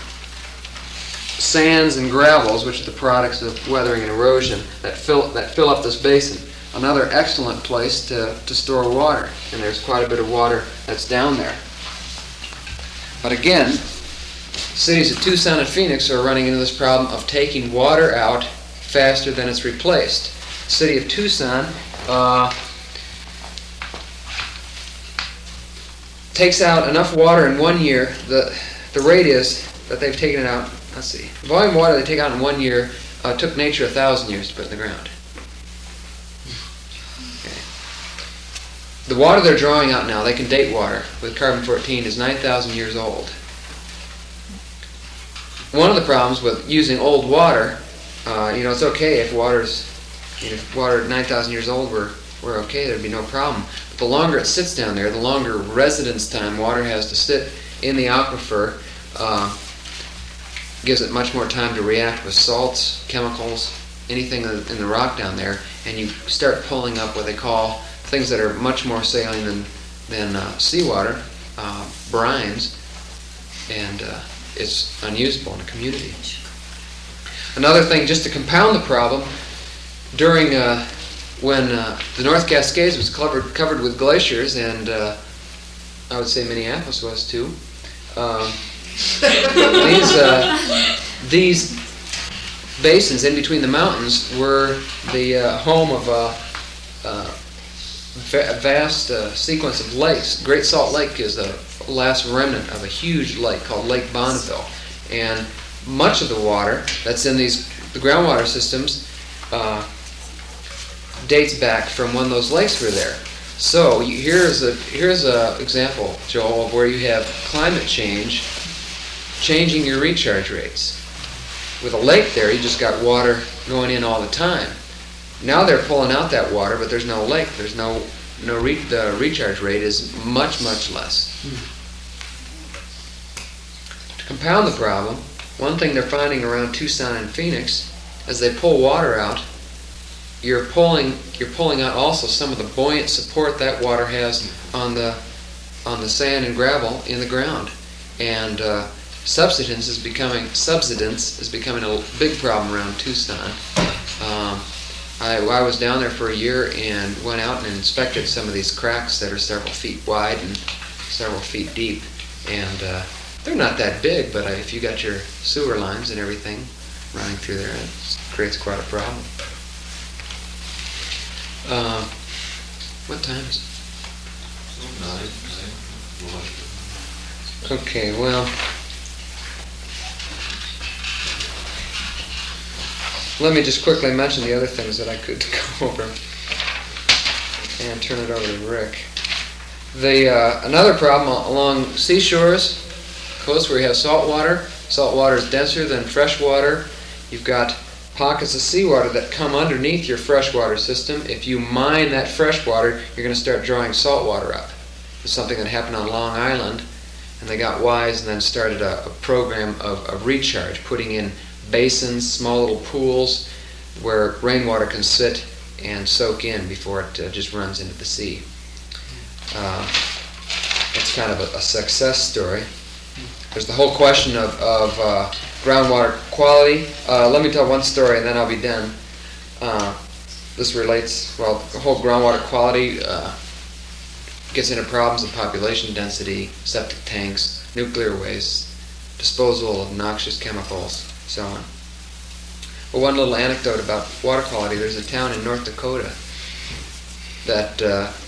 sands and gravels, which are the products of weathering and erosion, that fill up this basin. Another excellent place to store water, and there's quite a bit of water that's down there. But again, cities of Tucson and Phoenix are running into this problem of taking water out faster than it's replaced. The city of Tucson takes out enough water in 1 year. The rate is that they've taken it out, let's see, the volume of water they take out in 1 year took nature 1,000 years to put in the ground. The water they're drawing out now, they can date water with carbon-14, is 9,000 years old. One of the problems with using old water, it's okay if water's 9,000 years old, we're okay, there'd be no problem. But the longer it sits down there, the longer residence time water has to sit in the aquifer, gives it much more time to react with salts, chemicals, anything in the rock down there, and you start pulling up what they call things that are much more saline than seawater, brines, and it's unusable in a community. Another thing, just to compound the problem, during when the North Cascades was covered with glaciers, and I would say Minneapolis was too, these basins in between the mountains were the home of a vast sequence of lakes. Great Salt Lake is the last remnant of a huge lake called Lake Bonneville, and much of the water that's in the groundwater systems dates back from when those lakes were there. So here's a example, Joel, of where you have climate change changing your recharge rates. With a lake there, you just got water going in all the time. Now they're pulling out that water, but there's no lake. There's the recharge rate is much, much less. To compound the problem, one thing they're finding around Tucson and Phoenix, as they pull water out, you're pulling out also some of the buoyant support that water has on the sand and gravel in the ground, and subsidence is becoming a big problem around Tucson. I was down there for a year and went out and inspected some of these cracks that are several feet wide and several feet deep, and they're not that big, but if you got your sewer lines and everything running through there, it creates quite a problem. What time is it? Okay, well, let me just quickly mention the other things that I could go over and turn it over to Rick. Another problem along seashores, coasts where you have salt water. Salt water is denser than fresh water. You've got pockets of seawater that come underneath your freshwater system. If you mine that fresh water, you're going to start drawing salt water up. It's something that happened on Long Island, and they got wise and then started a program of recharge, putting in basins, small little pools where rainwater can sit and soak in before it just runs into the sea. it's kind of a success story. There's the whole question of groundwater quality. Let me tell one story and then I'll be done. This relates, well, the whole groundwater quality gets into problems of population density, septic tanks, nuclear waste, disposal of noxious chemicals, so on. Well, one little anecdote about water quality, there's a town in North Dakota that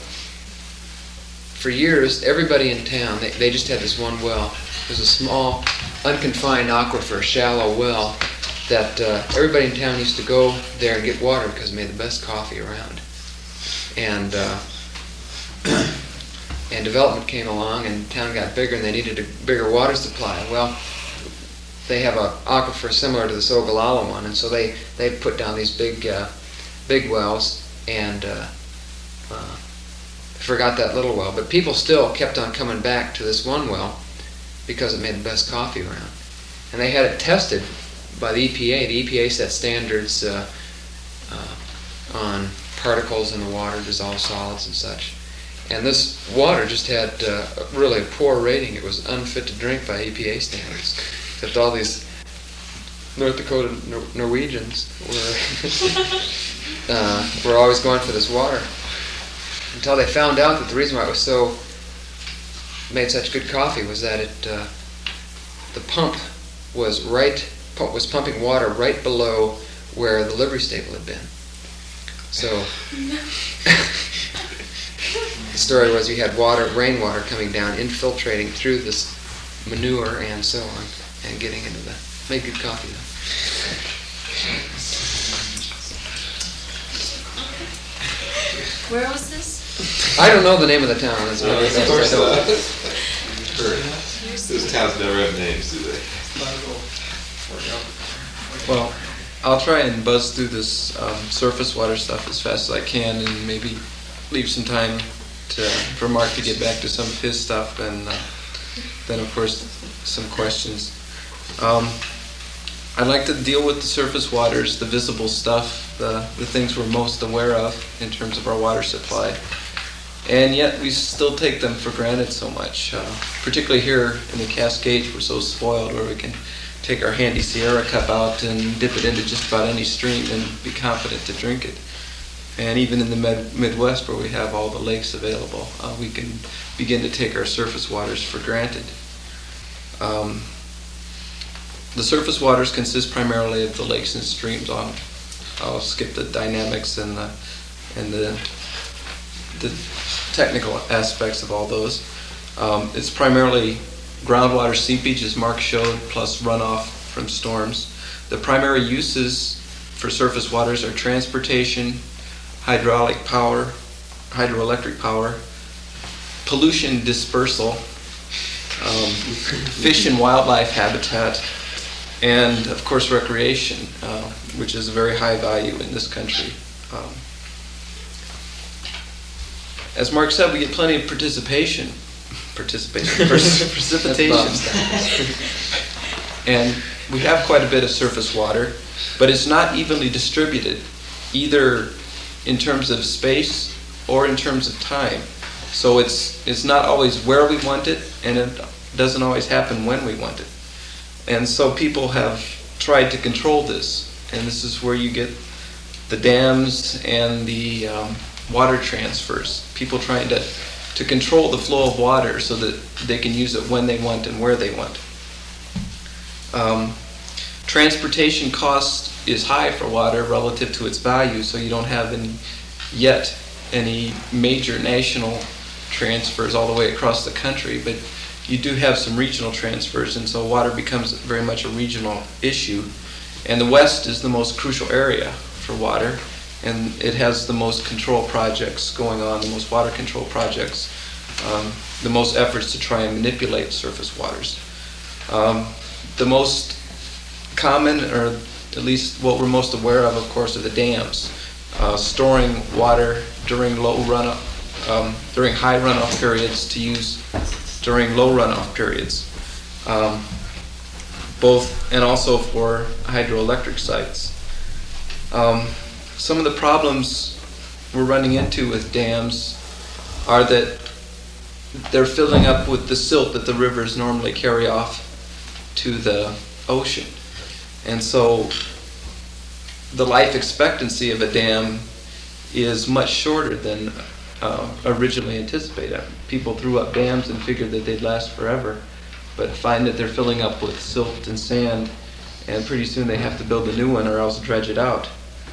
for years, everybody in town, they just had this one well. It was a small, unconfined aquifer, shallow well that everybody in town used to go there and get water because it made the best coffee around. And and development came along and the town got bigger and they needed a bigger water supply. Well, they have an aquifer similar to this Ogallala one, and so they put down these big wells and forgot that little well. But people still kept on coming back to this one well because it made the best coffee around. And they had it tested by the EPA. The EPA set standards on particles in the water, dissolved solids and such. And this water just had really a poor rating. It was unfit to drink by EPA standards. Except all these North Dakota Norwegians were always going for this water. Until they found out that the reason why it was made such good coffee was that the pump was pumping water right below where the livery stable had been. So the story was you had rainwater coming down, infiltrating through this manure and so on, and getting into made good coffee though. Where was this? I don't know the name of the town. That's what Of course I don't. not. Those towns never have names, do they? Well, I'll try and buzz through this surface water stuff as fast as I can, and maybe leave some time for Mark to get back to some of his stuff, and then of course some questions. I'd like to deal with the surface waters, the visible stuff, the things we're most aware of in terms of our water supply. And yet we still take them for granted so much. Particularly here in the Cascades, we're so spoiled where we can take our handy Sierra cup out and dip it into just about any stream and be confident to drink it. And even in the Midwest where we have all the lakes available, we can begin to take our surface waters for granted. The surface waters consist primarily of the lakes and streams. I'll skip the dynamics and the technical aspects of all those. It's primarily groundwater seepage, as Mark showed, plus runoff from storms. The primary uses for surface waters are transportation, hydraulic power, hydroelectric power, pollution dispersal, fish and wildlife habitat, and of course recreation, which is a very high value in this country. As Mark said, we get plenty of precipitation, and we have quite a bit of surface water, but it's not evenly distributed, either in terms of space or in terms of time. So it's not always where we want it, and it doesn't always happen when we want it. And so people have tried to control this, and this is where you get the dams and the water transfers. People trying to control the flow of water so that they can use it when they want and where they want. Transportation cost is high for water relative to its value, so you don't have any major national transfers all the way across the country, but you do have some regional transfers, and so water becomes very much a regional issue. And the West is the most crucial area for water, and it has the most control projects going on, the most water control projects, the most efforts to try and manipulate surface waters. The most common, or at least what we're most aware of course, are the dams, storing water during during high runoff periods to use during low runoff periods, and also for hydroelectric sites. Some of the problems we're running into with dams are that they're filling up with the silt that the rivers normally carry off to the ocean. And so the life expectancy of a dam is much shorter than originally anticipated. People threw up dams and figured that they'd last forever, but find that they're filling up with silt and sand, and pretty soon they have to build a new one or else dredge it out.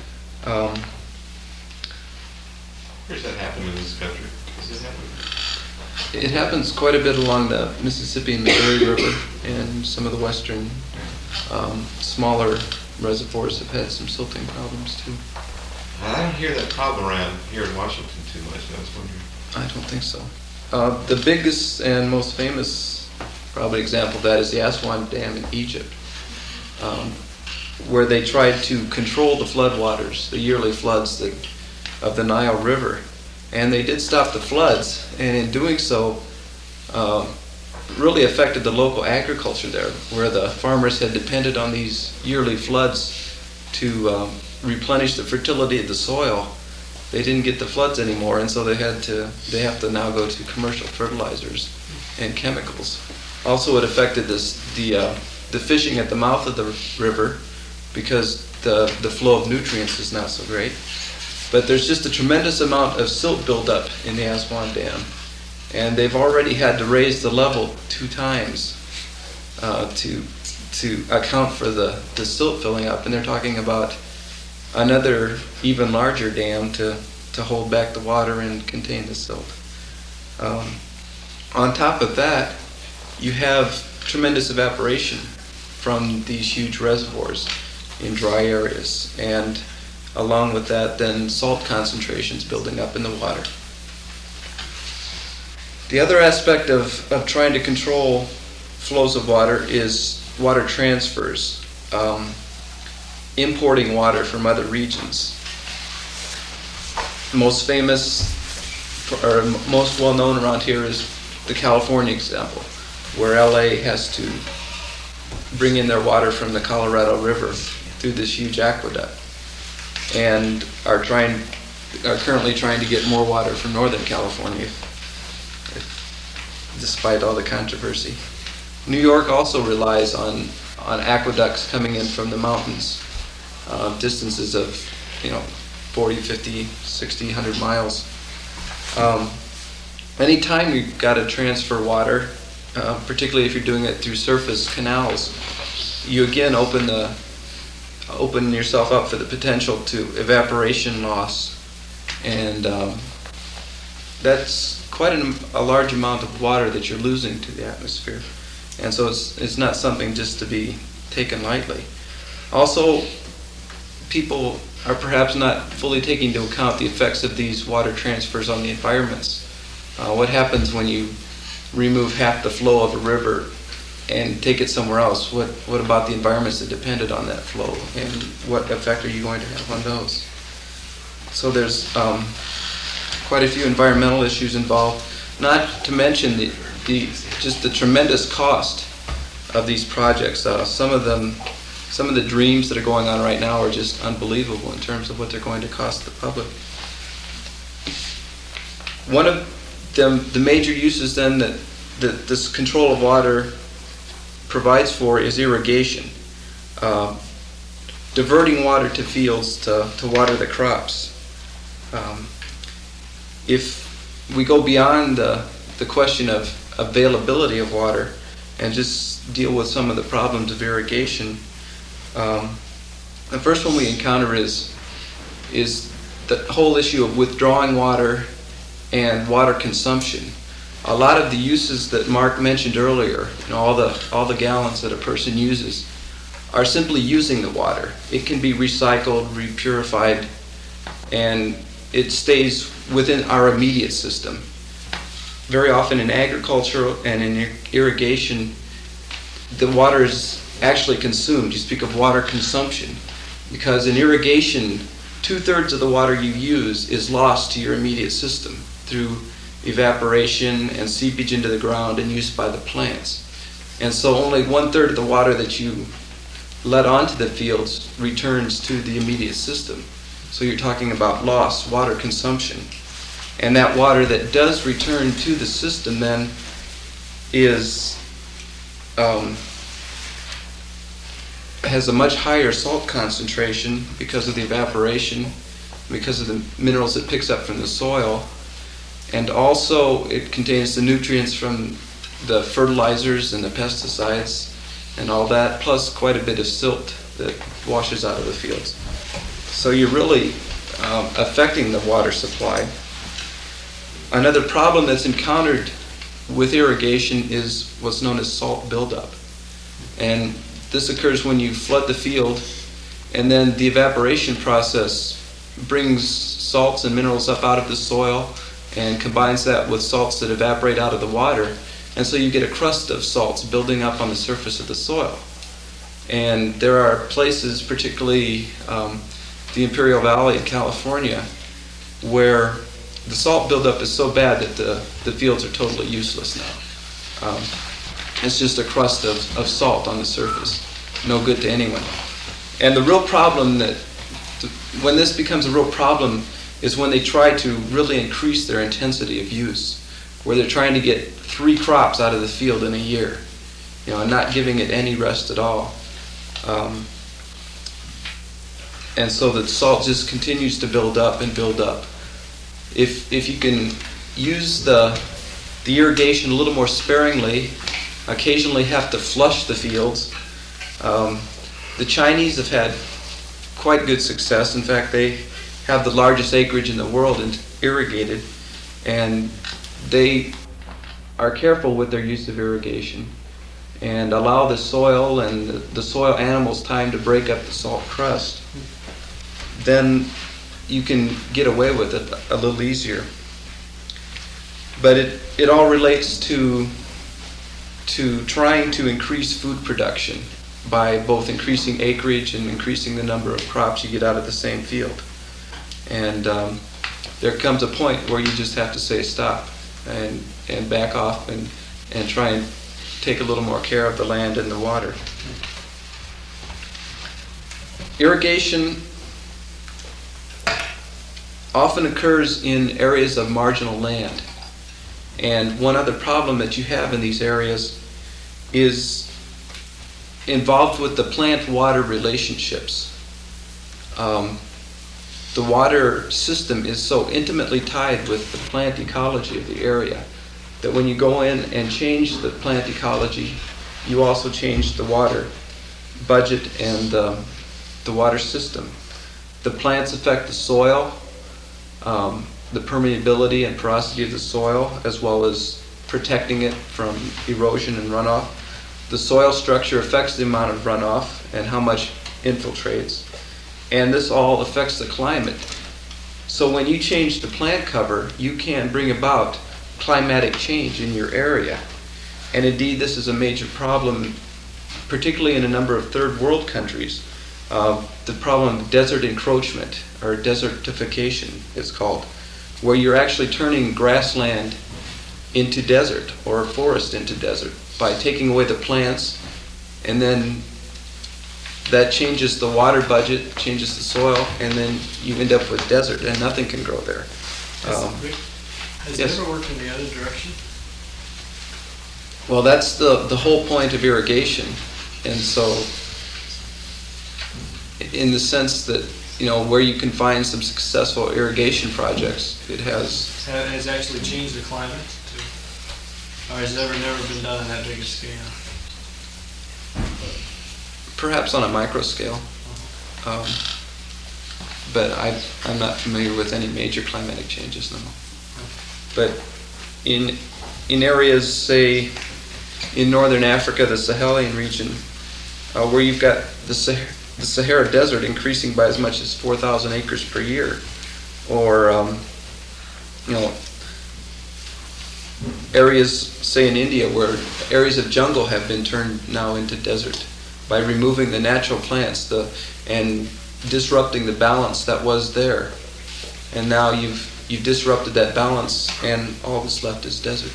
Where's that happening in this country? Does it happen? It happens quite a bit along the Mississippi and Missouri River, and some of the western smaller reservoirs have had some silting problems too. I don't hear that problem around here in Washington too much. I was wondering. I don't think so. The biggest and most famous probably example of that is the Aswan Dam in Egypt, where they tried to control the floodwaters, the yearly floods of the Nile River. And they did stop the floods, and in doing so, really affected the local agriculture there, where the farmers had depended on these yearly floods to replenish the fertility of the soil. They didn't get the floods anymore, and so they have to now go to commercial fertilizers and chemicals. Also, it affected the fishing at the mouth of the river, because the flow of nutrients is not so great. But there's just a tremendous amount of silt buildup in the Aswan Dam, and they've already had to raise the level 2 times to account for the silt filling up, and they're talking about another even larger dam to hold back the water and contain the silt. On top of that, you have tremendous evaporation from these huge reservoirs in dry areas, and along with that, then salt concentrations building up in the water. The other aspect of trying to control flows of water is water transfers, importing water from other regions. Most famous, or most well known around here, is the California example, where LA has to bring in their water from the Colorado River through this huge aqueduct, and are currently trying to get more water from Northern California, despite all the controversy. New York also relies on aqueducts coming in from the mountains, distances of 40, 50, 60, 100 miles. Anytime you've got to transfer water, particularly if you're doing it through surface canals, you again open yourself up for the potential to evaporation loss, and that's quite a large amount of water that you're losing to the atmosphere, and so it's not something just to be taken lightly. Also, people are perhaps not fully taking into account the effects of these water transfers on the environments. What happens when you remove half the flow of a river and take it somewhere else? What about the environments that depended on that flow, and what effect are you going to have on those? So there's quite a few environmental issues involved, not to mention just the tremendous cost of these projects. Some of the dreams that are going on right now are just unbelievable in terms of what they're going to cost the public. One of the major uses then that this control of water provides for is irrigation, diverting water to fields to water the crops. If we go beyond the question of availability of water and just deal with some of the problems of irrigation, the first one we encounter is the whole issue of withdrawing water and water consumption. A lot of the uses that Mark mentioned earlier, all the gallons that a person uses, are simply using the water. It can be recycled, repurified, and it stays within our immediate system. Very often in agriculture and in irrigation, the water is actually consumed. You speak of water consumption, because in irrigation, 2/3 of the water you use is lost to your immediate system through evaporation and seepage into the ground and use by the plants. And so only 1/3 of the water that you let onto the fields returns to the immediate system. So you're talking about lost water consumption. And that water that does return to the system then is has a much higher salt concentration because of the evaporation, because of the minerals it picks up from the soil, and also it contains the nutrients from the fertilizers and the pesticides and all that, plus quite a bit of silt that washes out of the fields. So you're really affecting the water supply. Another problem that's encountered with irrigation is what's known as salt buildup. And this occurs when you flood the field, and then the evaporation process brings salts and minerals up out of the soil and combines that with salts that evaporate out of the water. And so you get a crust of salts building up on the surface of the soil. And there are places, particularly the Imperial Valley in California, where the salt buildup is so bad that the fields are totally useless now. It's just a crust of salt on the surface, no good to anyone. And the real problem when this becomes a real problem is when they try to really increase their intensity of use, where they're trying to get 3 crops out of the field in a year, and not giving it any rest at all. And so the salt just continues to build up and build up. If you can use the irrigation a little more sparingly, occasionally have to flush the fields. The Chinese have had quite good success. In fact, they have the largest acreage in the world irrigated, and they are careful with their use of irrigation and allow the soil and the soil animals time to break up the salt crust. Then you can get away with it a little easier. But it all relates to trying to increase food production by both increasing acreage and increasing the number of crops you get out of the same field. And there comes a point where you just have to say stop and back off and try and take a little more care of the land and the water. Irrigation often occurs in areas of marginal land. And one other problem that you have in these areas is involved with the plant-water relationships. The water system is so intimately tied with the plant ecology of the area that when you go in and change the plant ecology, you also change the water budget and the water system. The plants affect the soil, the permeability and porosity of the soil, as well as protecting it from erosion and runoff. The soil structure affects the amount of runoff and how much infiltrates. And this all affects the climate. So when you change the plant cover, you can bring about climatic change in your area. And indeed, this is a major problem, particularly in a number of third world countries. The problem of desert encroachment, or desertification it's called, where you're actually turning grassland into desert or forest into desert by taking away the plants, and then that changes the water budget, changes the soil, and then you end up with desert and nothing can grow there. Has yes. it ever worked in the other direction? Well, that's the whole point of irrigation. And so in the sense that, where you can find some successful irrigation projects, it has actually changed the climate? Or has it never been done on that big a scale? perhaps on a micro scale. But I'm not familiar with any major climatic changes, no. But in areas, say, in northern Africa, the Sahelian region, where you've got the Sahara Desert increasing by as much as 4,000 acres per year, or areas, say in India, where areas of jungle have been turned now into desert by removing the natural plants and disrupting the balance that was there, and now you've disrupted that balance, and all that's left is desert.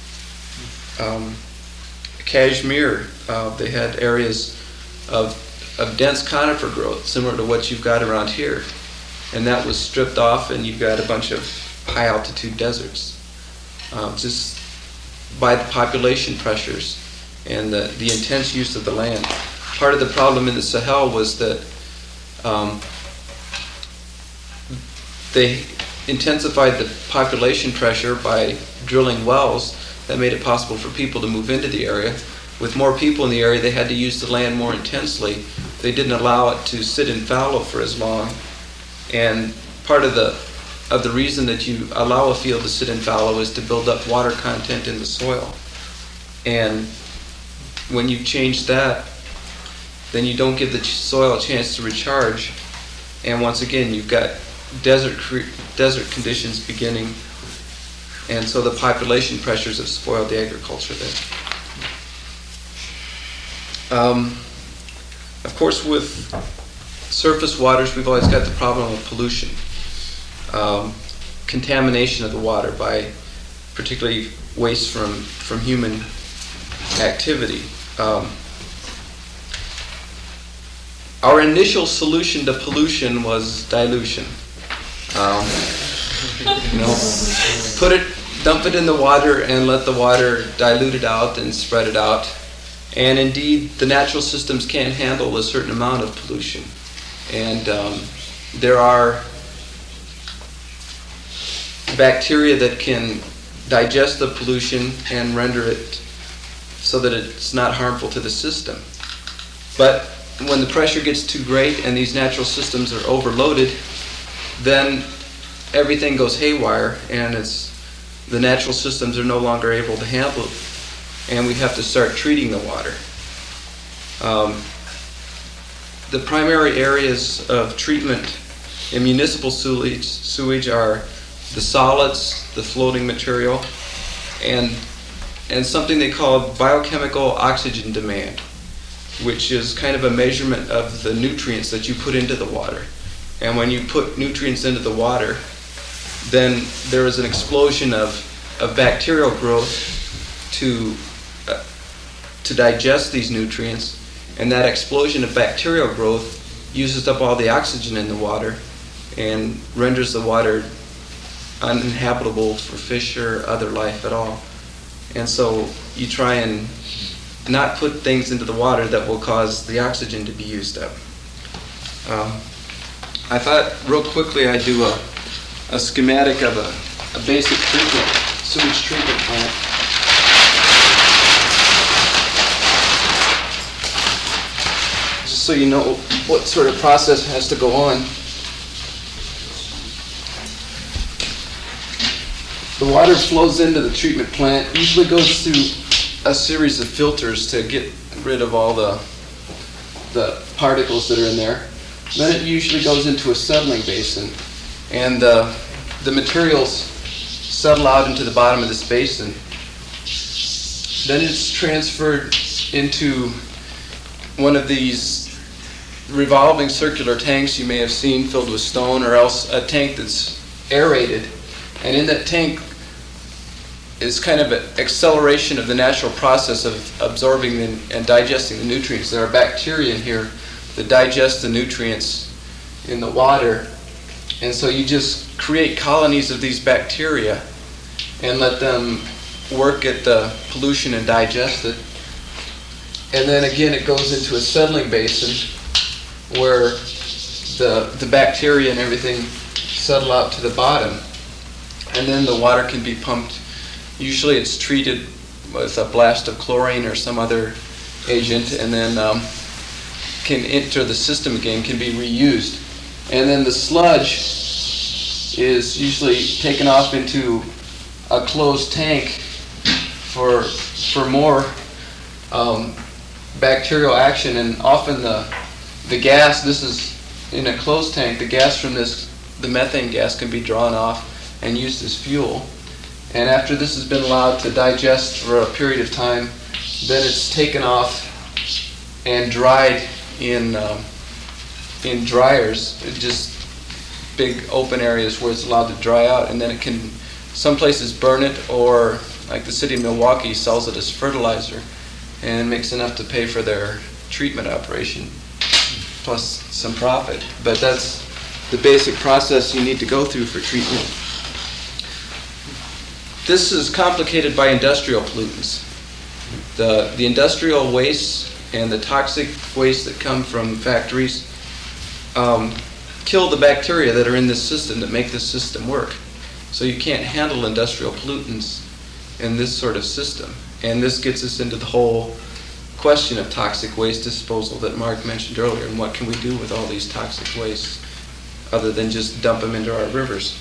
Kashmir, they had areas of dense conifer growth, similar to what you've got around here, and that was stripped off, and you've got a bunch of high altitude deserts, just by the population pressures and the intense use of the land. Part of the problem in the Sahel was that they intensified the population pressure by drilling wells that made it possible for people to move into the area. With more people in the area, they had to use the land more intensely. They didn't allow it to sit in fallow for as long. And part of the reason that you allow a field to sit in fallow is to build up water content in the soil. And when you change that, then you don't give the soil a chance to recharge. And once again, you've got desert conditions beginning, and so the population pressures have spoiled the agriculture there. Of course, with surface waters, we've always got the problem of pollution, contamination of the water by particularly waste from human activity. Our initial solution to pollution was dilution. Dump it in the water and let the water dilute it out and spread it out. And indeed, the natural systems can't handle a certain amount of pollution. And there are bacteria that can digest the pollution and render it so that it's not harmful to the system. But when the pressure gets too great and these natural systems are overloaded, then everything goes haywire, and the natural systems are no longer able to handle it, and we have to start treating the water. The primary areas of treatment in municipal sewage are the solids, the floating material, and something they call biochemical oxygen demand, which is kind of a measurement of the nutrients that you put into the water. And when you put nutrients into the water, then there is an explosion of bacterial growth to digest these nutrients, and that explosion of bacterial growth uses up all the oxygen in the water and renders the water uninhabitable for fish or other life at all. And so you try and not put things into the water that will cause the oxygen to be used up. I thought real quickly I'd do a schematic of a basic sewage treatment plant. Just so you know what sort of process has to go on. The water flows into the treatment plant, usually goes through a series of filters to get rid of all the particles that are in there. Then it usually goes into a settling basin, and the materials settle out into the bottom of this basin. Then it's transferred into one of these revolving circular tanks you may have seen filled with stone, or else a tank that's aerated. And in that tank is kind of an acceleration of the natural process of absorbing and digesting the nutrients. There are bacteria in here that digest the nutrients in the water, and so you just create colonies of these bacteria and let them work at the pollution and digest it. And then again it goes into a settling basin where the bacteria and everything settle out to the bottom, and then the water can be pumped. Usually it's treated with a blast of chlorine or some other agent, and then can enter the system again, can be reused. And then the sludge is usually taken off into a closed tank for more bacterial action. And often the gas, this is in a closed tank, the gas from the methane gas can be drawn off and used as fuel. And after this has been allowed to digest for a period of time, then it's taken off and dried in dryers, just big open areas where it's allowed to dry out, and then it can, some places burn it, or like the city of Milwaukee sells it as fertilizer and makes enough to pay for their treatment operation plus some profit. But that's the basic process you need to go through for treatment. This is complicated by industrial pollutants. The industrial waste and the toxic waste that come from factories kill the bacteria that are in this system that make this system work. So you can't handle industrial pollutants in this sort of system. And this gets us into the whole question of toxic waste disposal that Mark mentioned earlier, and what can we do with all these toxic wastes other than just dump them into our rivers.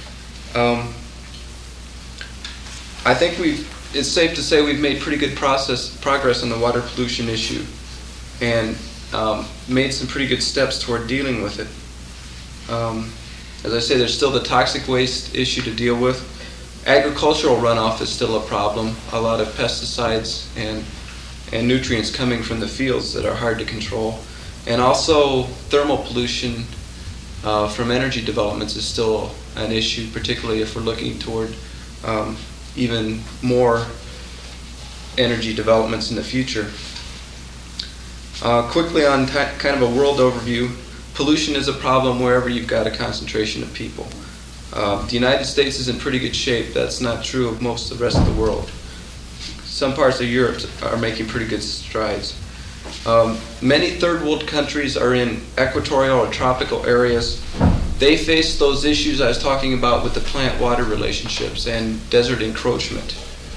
I think it's safe to say we've made pretty good progress on the water pollution issue, and made some pretty good steps toward dealing with it. As I say, there's still the toxic waste issue to deal with. Agricultural runoff is still a problem. A lot of pesticides and nutrients coming from the fields that are hard to control. And also thermal pollution from energy developments is still an issue, particularly if we're looking toward even more energy developments in the future. Quickly on kind of a world overview, pollution is a problem wherever you've got a concentration of people. The United States is in pretty good shape. That's not true of most of the rest of the world. Some parts of Europe are making pretty good strides. Many third world countries are in equatorial or tropical areas. They face those issues I was talking about with the plant-water relationships and desert encroachment.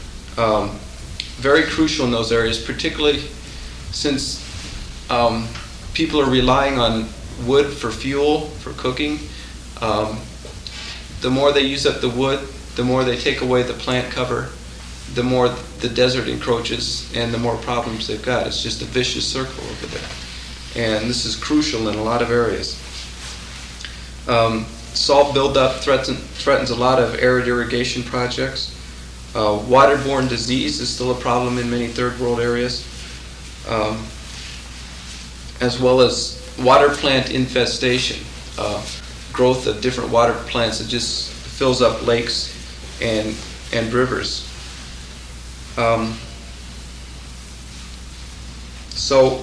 Very crucial in those areas, particularly since people are relying on wood for fuel, for cooking. The more they use up the wood, the more they take away the plant cover, the more the desert encroaches, and the more problems they've got. It's just a vicious circle over there. And this is crucial in a lot of areas. Salt buildup threatens a lot of arid irrigation projects. Waterborne disease is still a problem in many third world areas, as well as water plant infestation, growth of different water plants that just fills up lakes and rivers. So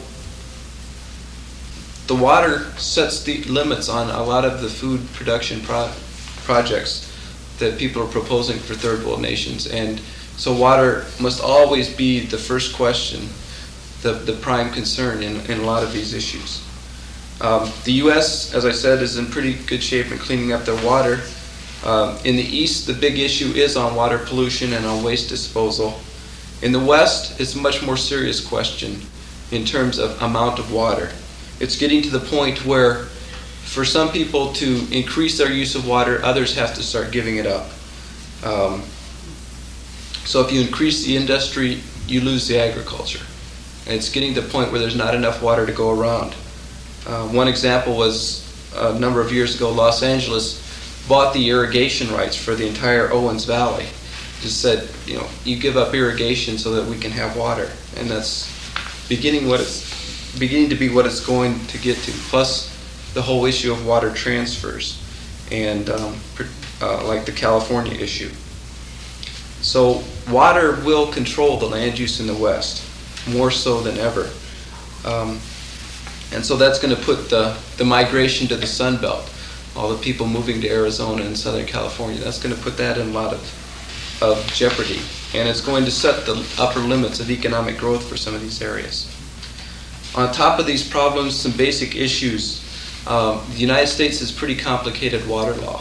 the water sets the limits on a lot of the food production projects that people are proposing for third world nations. And so water must always be the first question, the prime concern in a lot of these issues. The U.S., as I said, is in pretty good shape in cleaning up their water. In the East, the big issue is on water pollution and on waste disposal. In the West, it's a much more serious question in terms of amount of water. It's getting to the point where for some people to increase their use of water, others have to start giving it up. So if you increase the industry, you lose the agriculture. And it's getting to the point where there's not enough water to go around. One example was a number of years ago, Los Angeles bought the irrigation rights for the entire Owens Valley. Just said, you give up irrigation so that we can have water. And that's beginning to be what it's going to get to. Plus the whole issue of water transfers and like the California issue. So water will control the land use in the West, more so than ever. And so that's going to put the migration to the Sun Belt, all the people moving to Arizona and Southern California, that's going to put that in a lot of jeopardy. And it's going to set the upper limits of economic growth for some of these areas. On top of these problems, some basic issues. The United States has pretty complicated water law.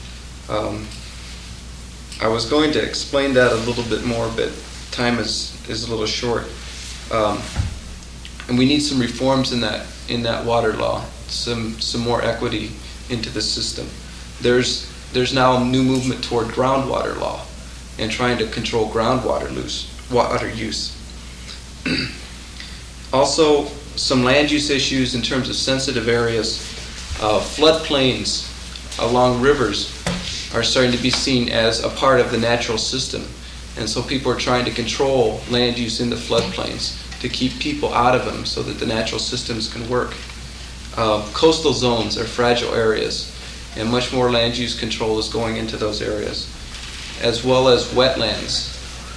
I was going to explain that a little bit more, but time is a little short. And we need some reforms in that water law, some more equity into the system. There's now a new movement toward groundwater law and trying to control groundwater water use. Also, some land use issues in terms of sensitive areas. Floodplains along rivers are starting to be seen as a part of the natural system. And so people are trying to control land use in the floodplains to keep people out of them so that the natural systems can work. Coastal zones are fragile areas, and much more land use control is going into those areas, as well as wetlands.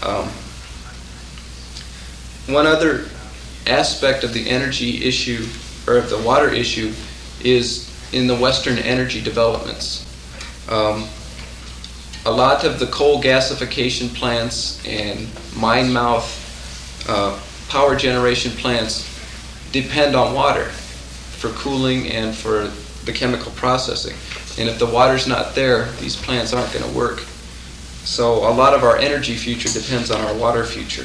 One other aspect of the energy issue, or of the water issue, is in the Western energy developments. A a lot of the coal gasification plants and mine mouth power generation plants depend on water for cooling and for the chemical processing. And if the water's not there, these plants aren't going to work. So a lot of our energy future depends on our water future.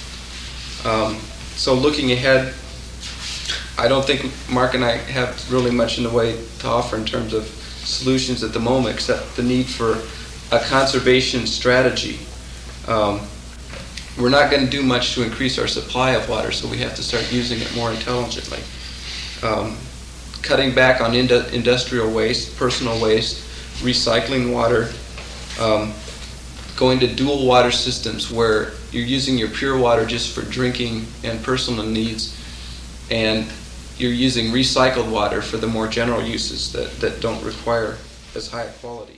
So looking ahead, I don't think Mark and I have really much in the way to offer in terms of solutions at the moment, except the need for a conservation strategy. We're not going to do much to increase our supply of water, so we have to start using it more intelligently. Cutting back on industrial waste, personal waste, recycling water, going to dual water systems where you're using your pure water just for drinking and personal needs, and you're using recycled water for the more general uses that don't require as high a quality.